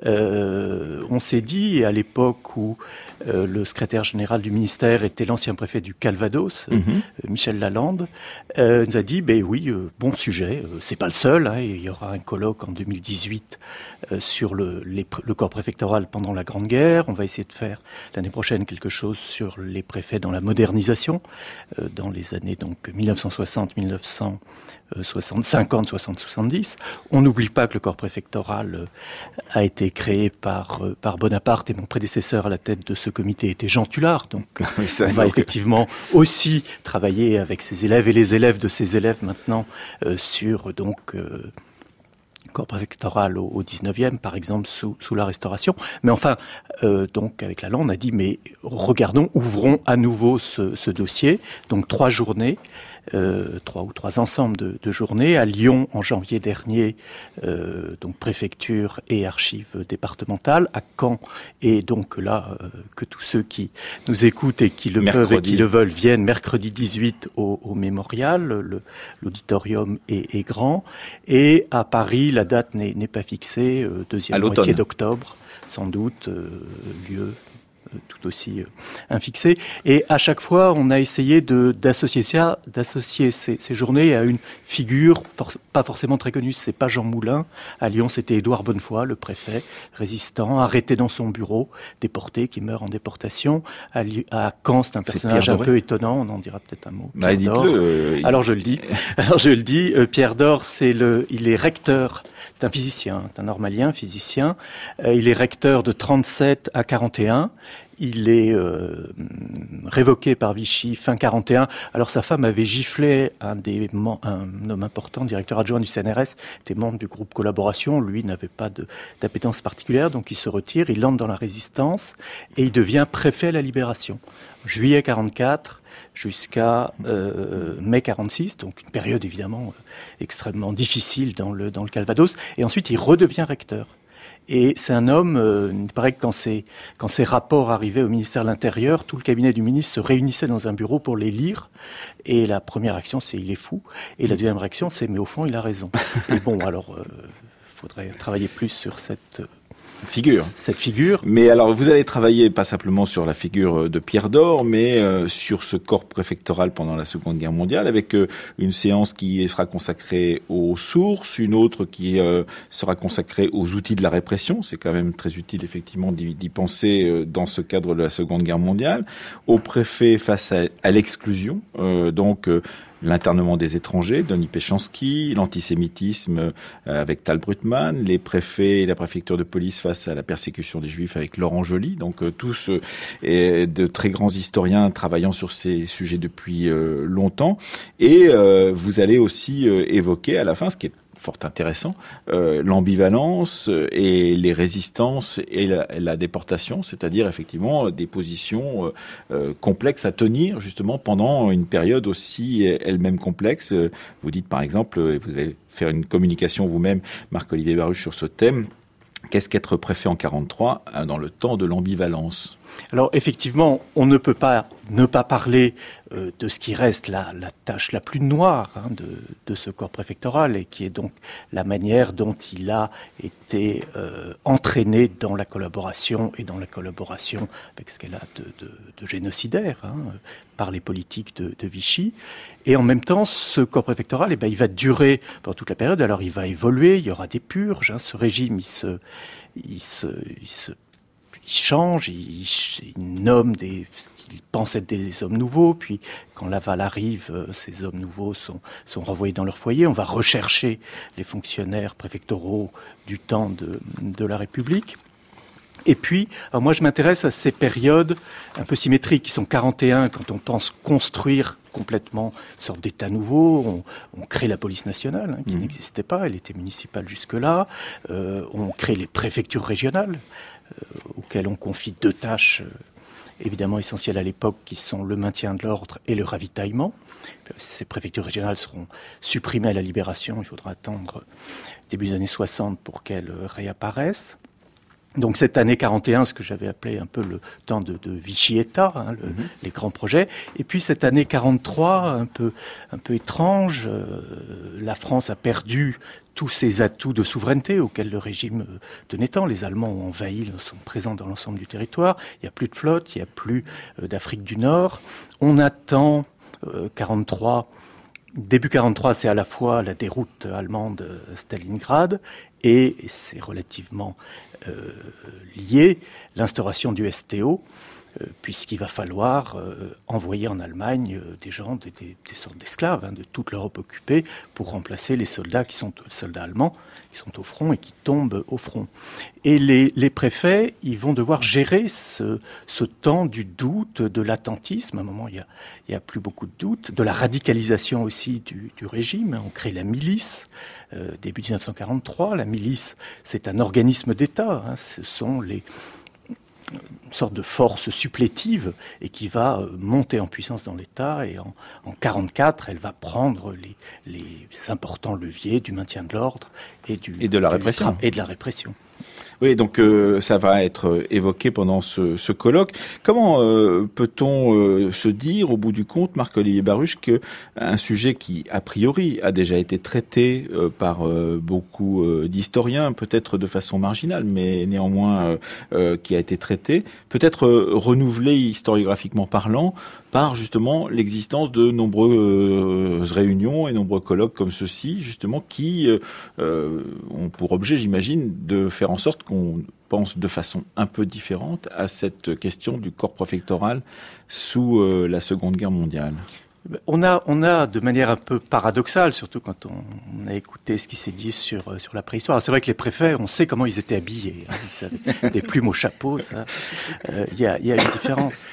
euh, on s'est dit, à l'époque où euh, le secrétaire général du ministère était l'ancien préfet du Calvados, mm-hmm. euh, Michel Lalande, euh, nous a dit, ben oui, euh, bon sujet, euh, c'est pas le seul. Hein, il y aura un colloque en deux mille dix-huit euh, sur le, les, le corps préfectoral pendant la Grande Guerre. On va essayer de faire l'année prochaine quelque chose sur les préfets dans la modernisation, euh, dans les années donc mille neuf cent soixante, mille neuf cent soixante, cinquante, soixante, soixante-dix. On n'oublie pas que le corps préfectoral euh, a été créé par, euh, par Bonaparte, et mon prédécesseur à la tête de ce comité était Jean Tullard. Donc oui, ça, on va donc... effectivement aussi travailler avec ses élèves et les élèves de ses élèves maintenant euh, sur donc euh, corps préfectoral au, au dix-neuvième, par exemple, sous, sous la Restauration. Mais enfin, euh, donc avec Lalande, on a dit, mais regardons, ouvrons à nouveau ce, ce dossier. Donc trois journées, euh, trois ou trois ensembles de, de journées. À Lyon, en janvier dernier, euh, donc préfecture et archives départementales. À Caen, et donc là, euh, que tous ceux qui nous écoutent et qui le mercredi. peuvent et qui le veulent viennent mercredi dix-huit au, au Mémorial. Le, l'auditorium est, est grand. Et à Paris, la date n'est, n'est pas fixée, euh, deuxième moitié d'octobre, sans doute, euh, lieu euh, tout aussi euh, infixé. Et à chaque fois, on a essayé de, d'associer ça, d'associer ces, ces journées à une figure for- pas forcément très connue. C'est pas Jean Moulin. À Lyon, c'était Édouard Bonnefoy, le préfet résistant, arrêté dans son bureau, déporté, qui meurt en déportation. À, Li- à Caen, c'est un personnage c'est un peu étonnant. On en dira peut-être un mot. Bah, dites-le. Euh, Alors je le dis. Alors je le dis. Euh, Pierre Dore, c'est le, il est recteur. C'est un physicien, c'est un normalien, physicien. Euh, il est recteur de trente-sept à quarante et un. Il est euh, révoqué par Vichy fin quarante et un. Alors sa femme avait giflé un des un homme important, directeur adjoint du C N R S, était membre du groupe Collaboration. Lui n'avait pas de, d'appétence particulière, donc il se retire, il entre dans la résistance et il devient préfet à la Libération. Juillet quarante-quatre jusqu'à euh, mai quarante-six, donc une période évidemment extrêmement difficile dans le, dans le Calvados. Et ensuite il redevient recteur. Et c'est un homme, euh, il paraît que quand ces, quand ces rapports arrivaient au ministère de l'Intérieur, tout le cabinet du ministre se réunissait dans un bureau pour les lire. Et la première réaction, c'est « il est fou ». Et la deuxième réaction, c'est « mais au fond, il a raison ». Et bon, alors, il euh, faudrait travailler plus sur cette... Euh, figure. Cette figure. Mais alors, vous allez travailler pas simplement sur la figure de Pierre Dore, mais euh, sur ce corps préfectoral pendant la Seconde Guerre mondiale, avec euh, une séance qui sera consacrée aux sources, une autre qui euh, sera consacrée aux outils de la répression. C'est quand même très utile, effectivement, d'y, d'y penser euh, dans ce cadre de la Seconde Guerre mondiale. Au préfet face à, à l'exclusion, euh, donc... Euh, l'internement des étrangers, Denis Péchanski, l'antisémitisme euh, avec Tal Brutmann, les préfets et la préfecture de police face à la persécution des Juifs avec Laurent Joly. Donc euh, tous euh, et de très grands historiens travaillant sur ces sujets depuis euh, longtemps. Et euh, vous allez aussi euh, évoquer à la fin, ce qui est fort intéressant, euh, l'ambivalence et les résistances et la, la déportation, c'est-à-dire effectivement des positions euh, complexes à tenir justement pendant une période aussi elle-même complexe. Vous dites par exemple, vous allez faire une communication vous-même, Marc-Olivier Baruch, sur ce thème. Qu'est-ce qu'être préfet en quarante-trois dans le temps de l'ambivalence ? Alors effectivement, on ne peut pas ne pas parler euh, de ce qui reste la, la tâche la plus noire hein, de, de ce corps préfectoral, et qui est donc la manière dont il a été euh, entraîné dans la collaboration, et dans la collaboration avec ce qu'elle a de, de, de génocidaire hein, par les politiques de, de Vichy. Et en même temps, ce corps préfectoral, eh ben, il va durer pendant toute la période. Alors il va évoluer, il y aura des purges. Hein, ce régime, il se, il se, il se Il change, il, il nomme des, ce qu'il pense être des hommes nouveaux, puis quand Laval arrive, ces hommes nouveaux sont, sont renvoyés dans leur foyer. On va rechercher les fonctionnaires préfectoraux du temps de, de la République. Et puis, alors moi je m'intéresse à ces périodes un peu symétriques qui sont quarante et un, quand on pense construire complètement une sorte d'état nouveau. On, on crée la police nationale, hein, qui mmh. n'existait pas, elle était municipale jusque-là. Euh, on crée les préfectures régionales, euh, auxquelles on confie deux tâches euh, évidemment essentielles à l'époque, qui sont le maintien de l'ordre et le ravitaillement. Ces préfectures régionales seront supprimées à la Libération, il faudra attendre début des années soixante pour qu'elles réapparaissent. Donc cette année quarante et un, ce que j'avais appelé un peu le temps de, de Vichy-État, hein, le, mmh. les grands projets. Et puis cette année quarante-trois, un peu, un peu étrange, euh, la France a perdu tous ses atouts de souveraineté auxquels le régime tenait tant. Les Allemands ont envahi, sont présents dans l'ensemble du territoire. Il n'y a plus de flotte, il n'y a plus euh, d'Afrique du Nord. On attend euh, quarante-trois. Début quarante-trois, c'est à la fois la déroute allemande Stalingrad et c'est relativement euh, lié l'instauration du S T O, euh, puisqu'il va falloir euh, envoyer en Allemagne euh, des gens, des, des, des sortes d'esclaves hein, de toute l'Europe occupée pour remplacer les soldats qui sont soldats allemands, qui sont au front et qui tombent au front. Et les, les préfets, ils vont devoir gérer ce, ce temps du doute, de l'attentisme. À un moment, il y a, il y a plus beaucoup de doute, de la radicalisation aussi du, du régime. On crée la milice, euh, début dix-neuf cent quarante-trois. La milice, c'est un organisme d'État. Hein. Ce sont les une sorte de force supplétive et qui va monter en puissance dans l'État. Et en, en quarante-quatre, elle va prendre les, les importants leviers du maintien de l'ordre et, du, et de la du, répression. Et de la répression. Oui, donc euh, ça va être évoqué pendant ce, ce colloque. Comment euh, peut-on euh, se dire, au bout du compte, Marc-Olivier Baruch, qu'un sujet qui, a priori, a déjà été traité euh, par euh, beaucoup euh, d'historiens, peut-être de façon marginale, mais néanmoins euh, euh, qui a été traité, peut être euh, renouvelé historiographiquement parlant, par justement l'existence de nombreuses réunions et nombreux colloques comme ceux-ci, justement, qui euh, ont pour objet, j'imagine, de faire en sorte qu'on pense de façon un peu différente à cette question du corps préfectoral sous euh, la Seconde Guerre mondiale. On a, on a de manière un peu paradoxale, surtout quand on, on a écouté ce qui s'est dit sur, sur la préhistoire. C'est vrai que les préfets, on sait comment ils étaient habillés. Hein, ils avaient des plumes au chapeau, ça. Euh, y a, y a une différence.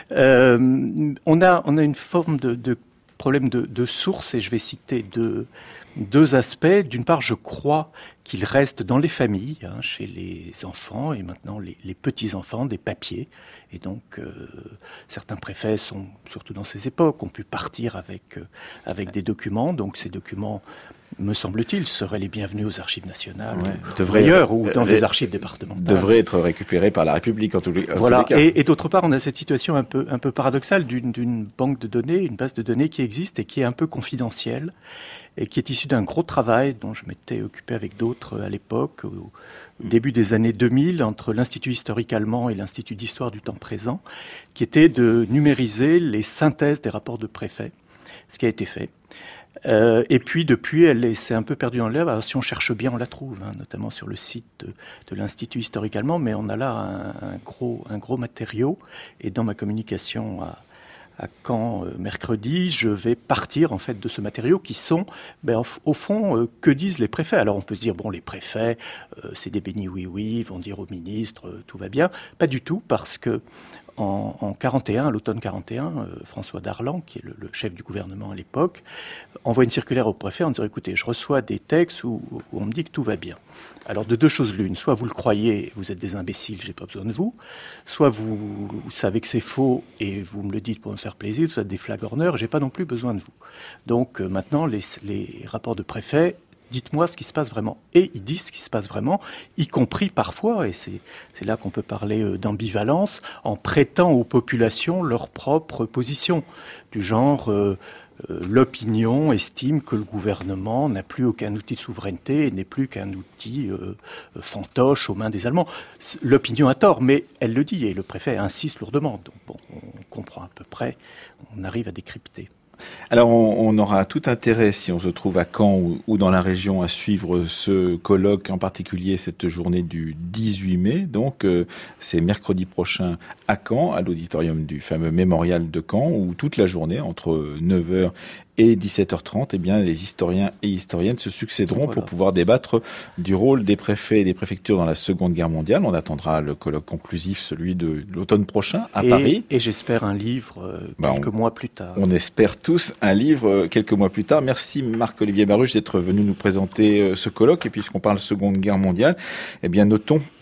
Euh, on a, on a une forme de, de problème de, de source, et je vais citer deux, deux aspects. D'une part, je crois qu'il reste dans les familles, hein, chez les enfants et maintenant les, les petits-enfants, des papiers. Et donc, euh, certains préfets, sont, surtout dans ces époques, ont pu partir avec, euh, avec des documents. Donc, ces documents, me semble-t-il, seraient les bienvenus aux archives nationales, ouais, ou devrait, ailleurs, ou dans euh, des archives départementales. Devraient être récupérés par la République, en tous les, en voilà. tous les cas. Et, et d'autre part, on a cette situation un peu, un peu paradoxale d'une, d'une banque de données, une base de données qui existe et qui est un peu confidentielle, et qui est issue d'un gros travail dont je m'étais occupé avec d'autres à l'époque, au début des années deux mille, entre l'Institut historique allemand et l'Institut d'histoire du temps présent, qui était de numériser les synthèses des rapports de préfets, ce qui a été fait. Euh, et puis depuis, elle s'est un peu perdue dans l'air. Alors, si on cherche bien, on la trouve, hein, notamment sur le site de, de l'Institut historique allemand, mais on a là un, un, gros, un gros matériau. Et dans ma communication à, à Caen euh, mercredi, je vais partir en fait de ce matériau qui sont, ben, au, au fond, euh, que disent les préfets. Alors on peut se dire, bon, les préfets, euh, c'est des bénis oui-oui, ils vont dire aux ministres, euh, tout va bien. Pas du tout, parce que En, en quarante et un, à l'automne quarante et un, euh, François Darlan, qui est le, le chef du gouvernement à l'époque, envoie une circulaire au préfet en disant « Écoutez, je reçois des textes où, où on me dit que tout va bien. Alors de deux choses l'une, soit vous le croyez, vous êtes des imbéciles, j'ai pas besoin de vous, soit vous, vous savez que c'est faux et vous me le dites pour me faire plaisir, vous êtes des flagorneurs, j'ai pas non plus besoin de vous. Donc euh, maintenant, les, les rapports de préfet, dites-moi ce qui se passe vraiment. » Et ils disent ce qui se passe vraiment, y compris parfois, et c'est, c'est là qu'on peut parler d'ambivalence, en prêtant aux populations leur propre position, du genre euh, euh, l'opinion estime que le gouvernement n'a plus aucun outil de souveraineté et n'est plus qu'un outil euh, fantoche aux mains des Allemands. L'opinion a tort, mais elle le dit, et le préfet insiste lourdement. Donc bon, on comprend à peu près, on arrive à décrypter. Alors, on, on aura tout intérêt, si on se trouve à Caen ou, ou dans la région, à suivre ce colloque, en particulier cette journée du dix-huit mai. Donc, euh, c'est mercredi prochain à Caen, à l'auditorium du fameux mémorial de Caen, où toute la journée, entre neuf heures et dix-sept heures trente, eh bien, les historiens et historiennes se succéderont voilà. pour pouvoir débattre du rôle des préfets et des préfectures dans la Seconde Guerre mondiale. On attendra le colloque conclusif, celui de l'automne prochain à et, Paris. Et j'espère un livre euh, bah, quelques on, mois plus tard. On espère tous un livre euh, quelques mois plus tard. Merci Marc-Olivier Baruch d'être venu nous présenter euh, ce colloque. Et puisqu'on parle Seconde Guerre mondiale, eh bien, notons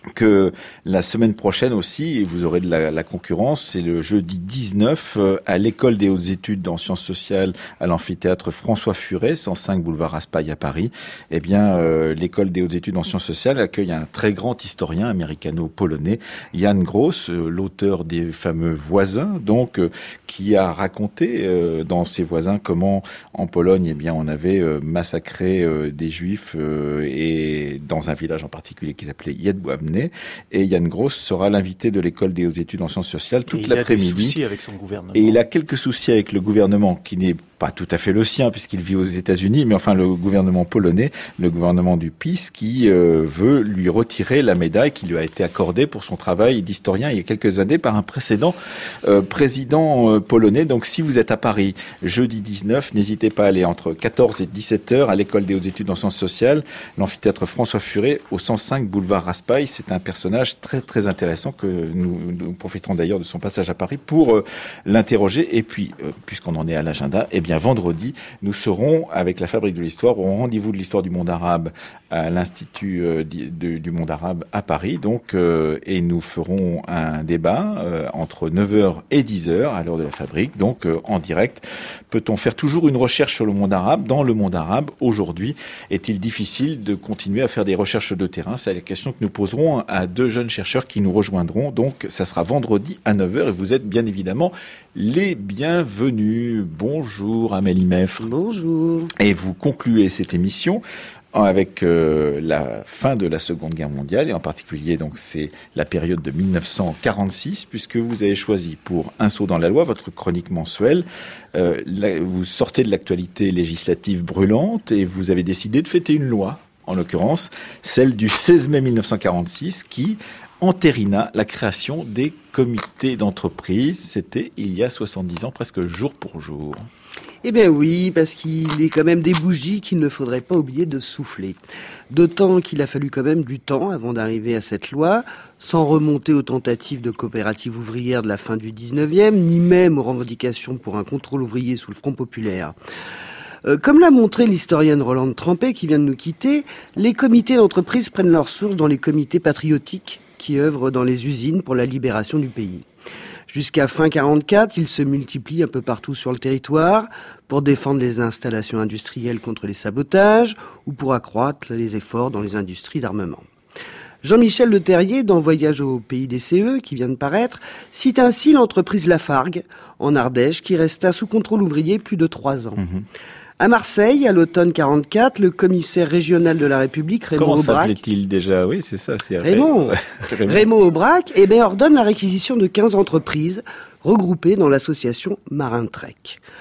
que la semaine prochaine aussi, vous aurez de la, la concurrence, c'est le jeudi dix-neuf euh, à l'école des hautes études en sciences sociales à l'amphithéâtre François Furet, cent cinq boulevard Raspail à Paris. Eh bien, euh, l'école des hautes études en sciences sociales accueille un très grand historien américano-polonais, Jan Gross, euh, l'auteur des fameux Voisins, donc euh, qui a raconté euh, dans ses Voisins comment en Pologne, eh bien, on avait euh, massacré euh, des Juifs euh, et dans un village en particulier qui s'appelait Jedwabne. Et Jan Gross sera l'invité de l'école des hautes études en sciences sociales toute l'après-midi. Il a des soucis avec son gouvernement. Et il a quelques soucis avec le gouvernement qui n'est pas tout à fait le sien puisqu'il vit aux États-Unis, mais enfin le gouvernement polonais, le gouvernement du P I S, qui euh, veut lui retirer la médaille qui lui a été accordée pour son travail d'historien il y a quelques années par un précédent euh, président euh, polonais. Donc si vous êtes à Paris jeudi dix-neuf, n'hésitez pas à aller entre quatorze et dix-sept heures à l'école des hautes études en sciences sociales, l'amphithéâtre François Furet au cent cinq boulevard Raspail. C'est un personnage très très intéressant que nous, nous profiterons d'ailleurs de son passage à Paris pour euh, l'interroger. Et puis, euh, puisqu'on en est à l'agenda, eh bien vendredi, nous serons avec la Fabrique de l'Histoire au rendez-vous de l'histoire du monde arabe à l'Institut euh, de, du monde arabe à Paris. Donc, euh, et nous ferons un débat euh, entre neuf heures et dix heures à l'heure de la Fabrique, donc euh, en direct. Peut-on faire toujours une recherche sur le monde arabe? Dans le monde arabe, aujourd'hui, est-il difficile de continuer à faire des recherches de terrain? C'est la question que nous poserons à deux jeunes chercheurs qui nous rejoindront. Donc, ça sera vendredi à neuf heures et vous êtes bien évidemment les bienvenus. Bonjour Amélie Meffre. Bonjour. Et vous concluez cette émission avec euh, la fin de la Seconde Guerre mondiale et en particulier donc c'est la période de mille neuf cent quarante-six puisque vous avez choisi pour Un saut dans la loi, votre chronique mensuelle, euh, la, vous sortez de l'actualité législative brûlante et vous avez décidé de fêter une loi, en l'occurrence celle du seize mai mille neuf cent quarante-six qui entérina la création des comités d'entreprise. C'était il y a soixante-dix ans, presque jour pour jour. Eh bien oui, parce qu'il est quand même des bougies qu'il ne faudrait pas oublier de souffler. D'autant qu'il a fallu quand même du temps avant d'arriver à cette loi, sans remonter aux tentatives de coopératives ouvrières de la fin du dix-neuvième, ni même aux revendications pour un contrôle ouvrier sous le Front populaire. Euh, comme l'a montré l'historienne Rolande Trempet, qui vient de nous quitter, les comités d'entreprise prennent leur source dans les comités patriotiques qui œuvrent dans les usines pour la libération du pays. Jusqu'à fin quarante-quatre, ils se multiplient un peu partout sur le territoire pour défendre les installations industrielles contre les sabotages ou pour accroître les efforts dans les industries d'armement. Jean-Michel Le Terrier, dans Voyage au pays des C E, qui vient de paraître, cite ainsi l'entreprise Lafargue, en Ardèche, qui resta sous contrôle ouvrier plus de trois ans. Mmh. À Marseille, à l'automne quarante-quatre, le commissaire régional de la République, Raymond Comment Aubrac... Comment s'appelait-il déjà? Oui, c'est ça, c'est Raymond. Raymond. Raymond Aubrac, eh bien, ordonne la réquisition de quinze entreprises regroupées dans l'association Marin Trek.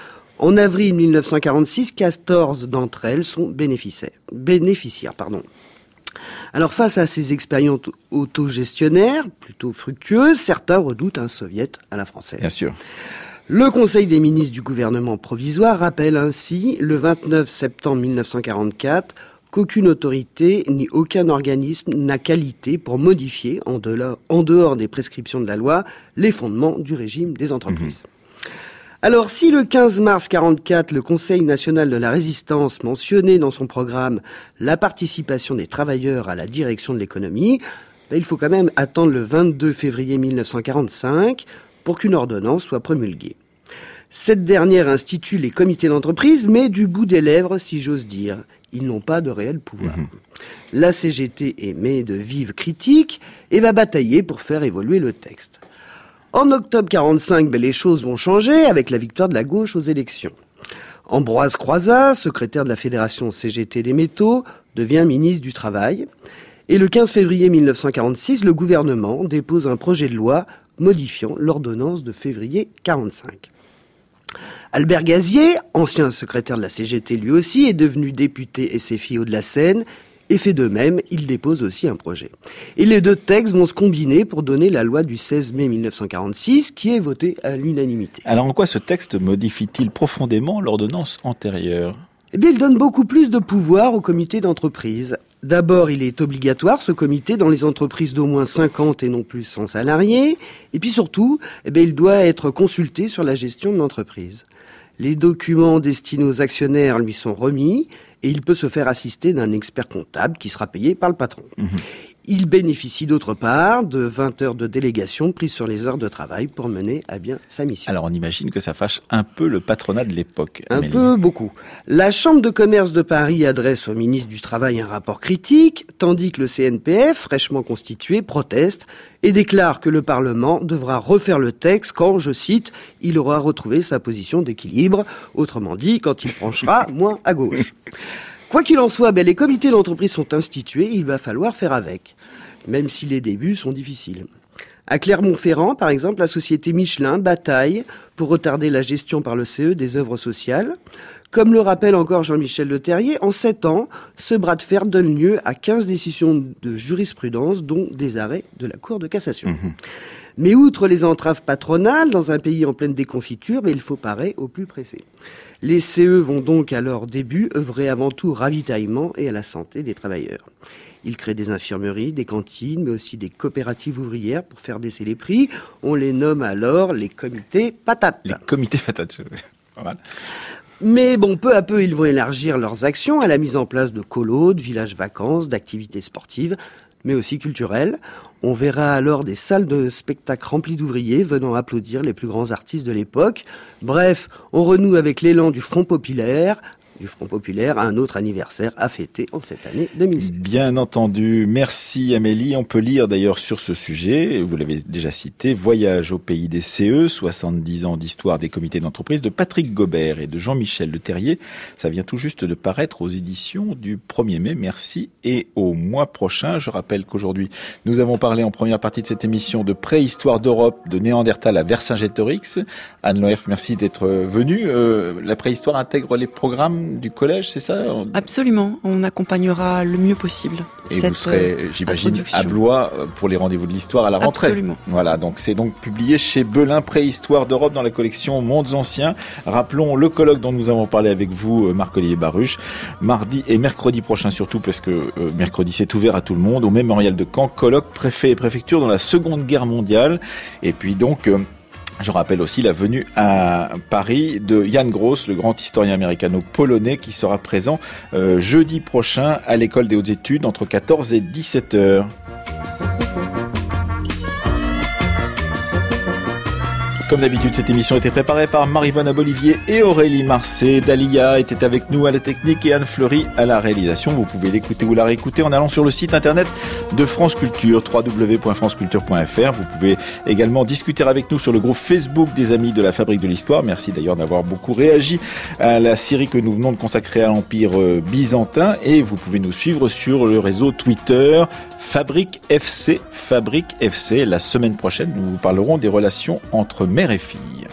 En avril mille neuf cent quarante-six, quatorze d'entre elles sont bénéficiaires. bénéficiaires pardon. Alors, face à ces expériences autogestionnaires, plutôt fructueuses, certains redoutent un soviet à la française. Bien sûr. Le Conseil des ministres du gouvernement provisoire rappelle ainsi, le vingt-neuf septembre mille neuf cent quarante-quatre, qu'aucune autorité ni aucun organisme n'a qualité pour modifier, en dehors des prescriptions de la loi, les fondements du régime des entreprises. Mmh. Alors, si le quinze mars quarante-quatre, le Conseil national de la résistance mentionnait dans son programme la participation des travailleurs à la direction de l'économie, ben, il faut quand même attendre le vingt-deux février mille neuf cent quarante-cinq pour qu'une ordonnance soit promulguée. Cette dernière institue les comités d'entreprise, mais du bout des lèvres, si j'ose dire. Ils n'ont pas de réel pouvoir. Mmh. La C G T émet de vives critiques et va batailler pour faire évoluer le texte. En octobre quarante-cinq, ben, les choses vont changer avec la victoire de la gauche aux élections. Ambroise Croizat, secrétaire de la Fédération C G T des métaux, devient ministre du Travail. Et le quinze février mille neuf cent quarante-six, le gouvernement dépose un projet de loi modifiant l'ordonnance de février quarante-cinq. Albert Gazier, ancien secrétaire de la C G T lui aussi, est devenu député S F I Hauts-de-la-Seine et fait de même, il dépose aussi un projet. Et les deux textes vont se combiner pour donner la loi du seize mai mille neuf cent quarante-six qui est votée à l'unanimité. Alors en quoi ce texte modifie-t-il profondément l'ordonnance antérieure ? Eh bien, il donne beaucoup plus de pouvoir au comité d'entreprise. D'abord, il est obligatoire, ce comité, dans les entreprises d'au moins cinquante et non plus cent salariés. Et puis surtout, eh bien, il doit être consulté sur la gestion de l'entreprise. Les documents destinés aux actionnaires lui sont remis et il peut se faire assister d'un expert comptable qui sera payé par le patron. Mmh. Il bénéficie d'autre part de vingt heures de délégation prises sur les heures de travail pour mener à bien sa mission. Alors on imagine que ça fâche un peu le patronat de l'époque. Un Amélie. peu, beaucoup. La Chambre de commerce de Paris adresse au ministre du Travail un rapport critique, tandis que le C N P F, fraîchement constitué, proteste et déclare que le Parlement devra refaire le texte quand, je cite, il aura retrouvé sa position d'équilibre, autrement dit, quand il penchera moins à gauche. Quoi qu'il en soit, ben, les comités d'entreprise sont institués, il va falloir faire avec, même si les débuts sont difficiles. À Clermont-Ferrand, par exemple, la société Michelin bataille pour retarder la gestion par le C E des œuvres sociales. Comme le rappelle encore Jean-Michel Leterrier, en sept ans, ce bras de fer donne lieu à quinze décisions de jurisprudence, dont des arrêts de la Cour de cassation. Mmh. Mais outre les entraves patronales, dans un pays en pleine déconfiture, ben, il faut parer au plus pressé. Les C E vont donc à leur début œuvrer avant tout au ravitaillement et à la santé des travailleurs. Ils créent des infirmeries, des cantines, mais aussi des coopératives ouvrières pour faire baisser les prix. On les nomme alors les comités patates. Les comités patates, voilà. Mais bon, peu à peu, ils vont élargir leurs actions à la mise en place de colos, de villages vacances, d'activités sportives, mais aussi culturelles. On verra alors des salles de spectacle remplies d'ouvriers venant applaudir les plus grands artistes de l'époque. Bref, on renoue avec l'élan du Front populaire, du Front populaire, à un autre anniversaire à fêter en cette année deux mille sept. Bien entendu. Merci Amélie. On peut lire d'ailleurs sur ce sujet, vous l'avez déjà cité, Voyage au pays des C E, soixante-dix ans d'histoire des comités d'entreprise de Patrick Gobert et de Jean-Michel Leterrier. Ça vient tout juste de paraître aux éditions du premier mai. Merci et au mois prochain. Je rappelle qu'aujourd'hui, nous avons parlé en première partie de cette émission de préhistoire d'Europe, de Néandertal à Vercingétorix. Anne Loerf, merci d'être venue. Euh, la préhistoire intègre les programmes du collège, c'est ça? Absolument, on accompagnera le mieux possible. Et cette vous serez, j'imagine, à Blois pour les rendez-vous de l'histoire à la rentrée. Absolument. Voilà, donc c'est donc publié chez Belin, Préhistoire d'Europe dans la collection Mondes Anciens. Rappelons le colloque dont nous avons parlé avec vous, Marc-Olivier Baruch, mardi et mercredi prochain surtout, parce que euh, mercredi c'est ouvert à tout le monde, au Mémorial de Caen, colloque préfet et préfecture dans la Seconde Guerre mondiale. Et puis donc... Euh, Je rappelle aussi la venue à Paris de Jan Gross, le grand historien américano-polonais, qui sera présent euh, jeudi prochain à l'École des Hautes Études entre quatorze et dix-sept heures. Comme d'habitude, cette émission était préparée par Marie-Vonne Abolivier et Aurélie Marcet. Dalia était avec nous à la technique et Anne Fleury à la réalisation. Vous pouvez l'écouter ou la réécouter en allant sur le site internet de France Culture, w w w point france culture point f r. Vous pouvez également discuter avec nous sur le groupe Facebook des Amis de la Fabrique de l'Histoire. Merci d'ailleurs d'avoir beaucoup réagi à la série que nous venons de consacrer à l'Empire byzantin. Et vous pouvez nous suivre sur le réseau Twitter Fabrique F C. Fabrique F C. La semaine prochaine, nous vous parlerons des relations entre mère et fille.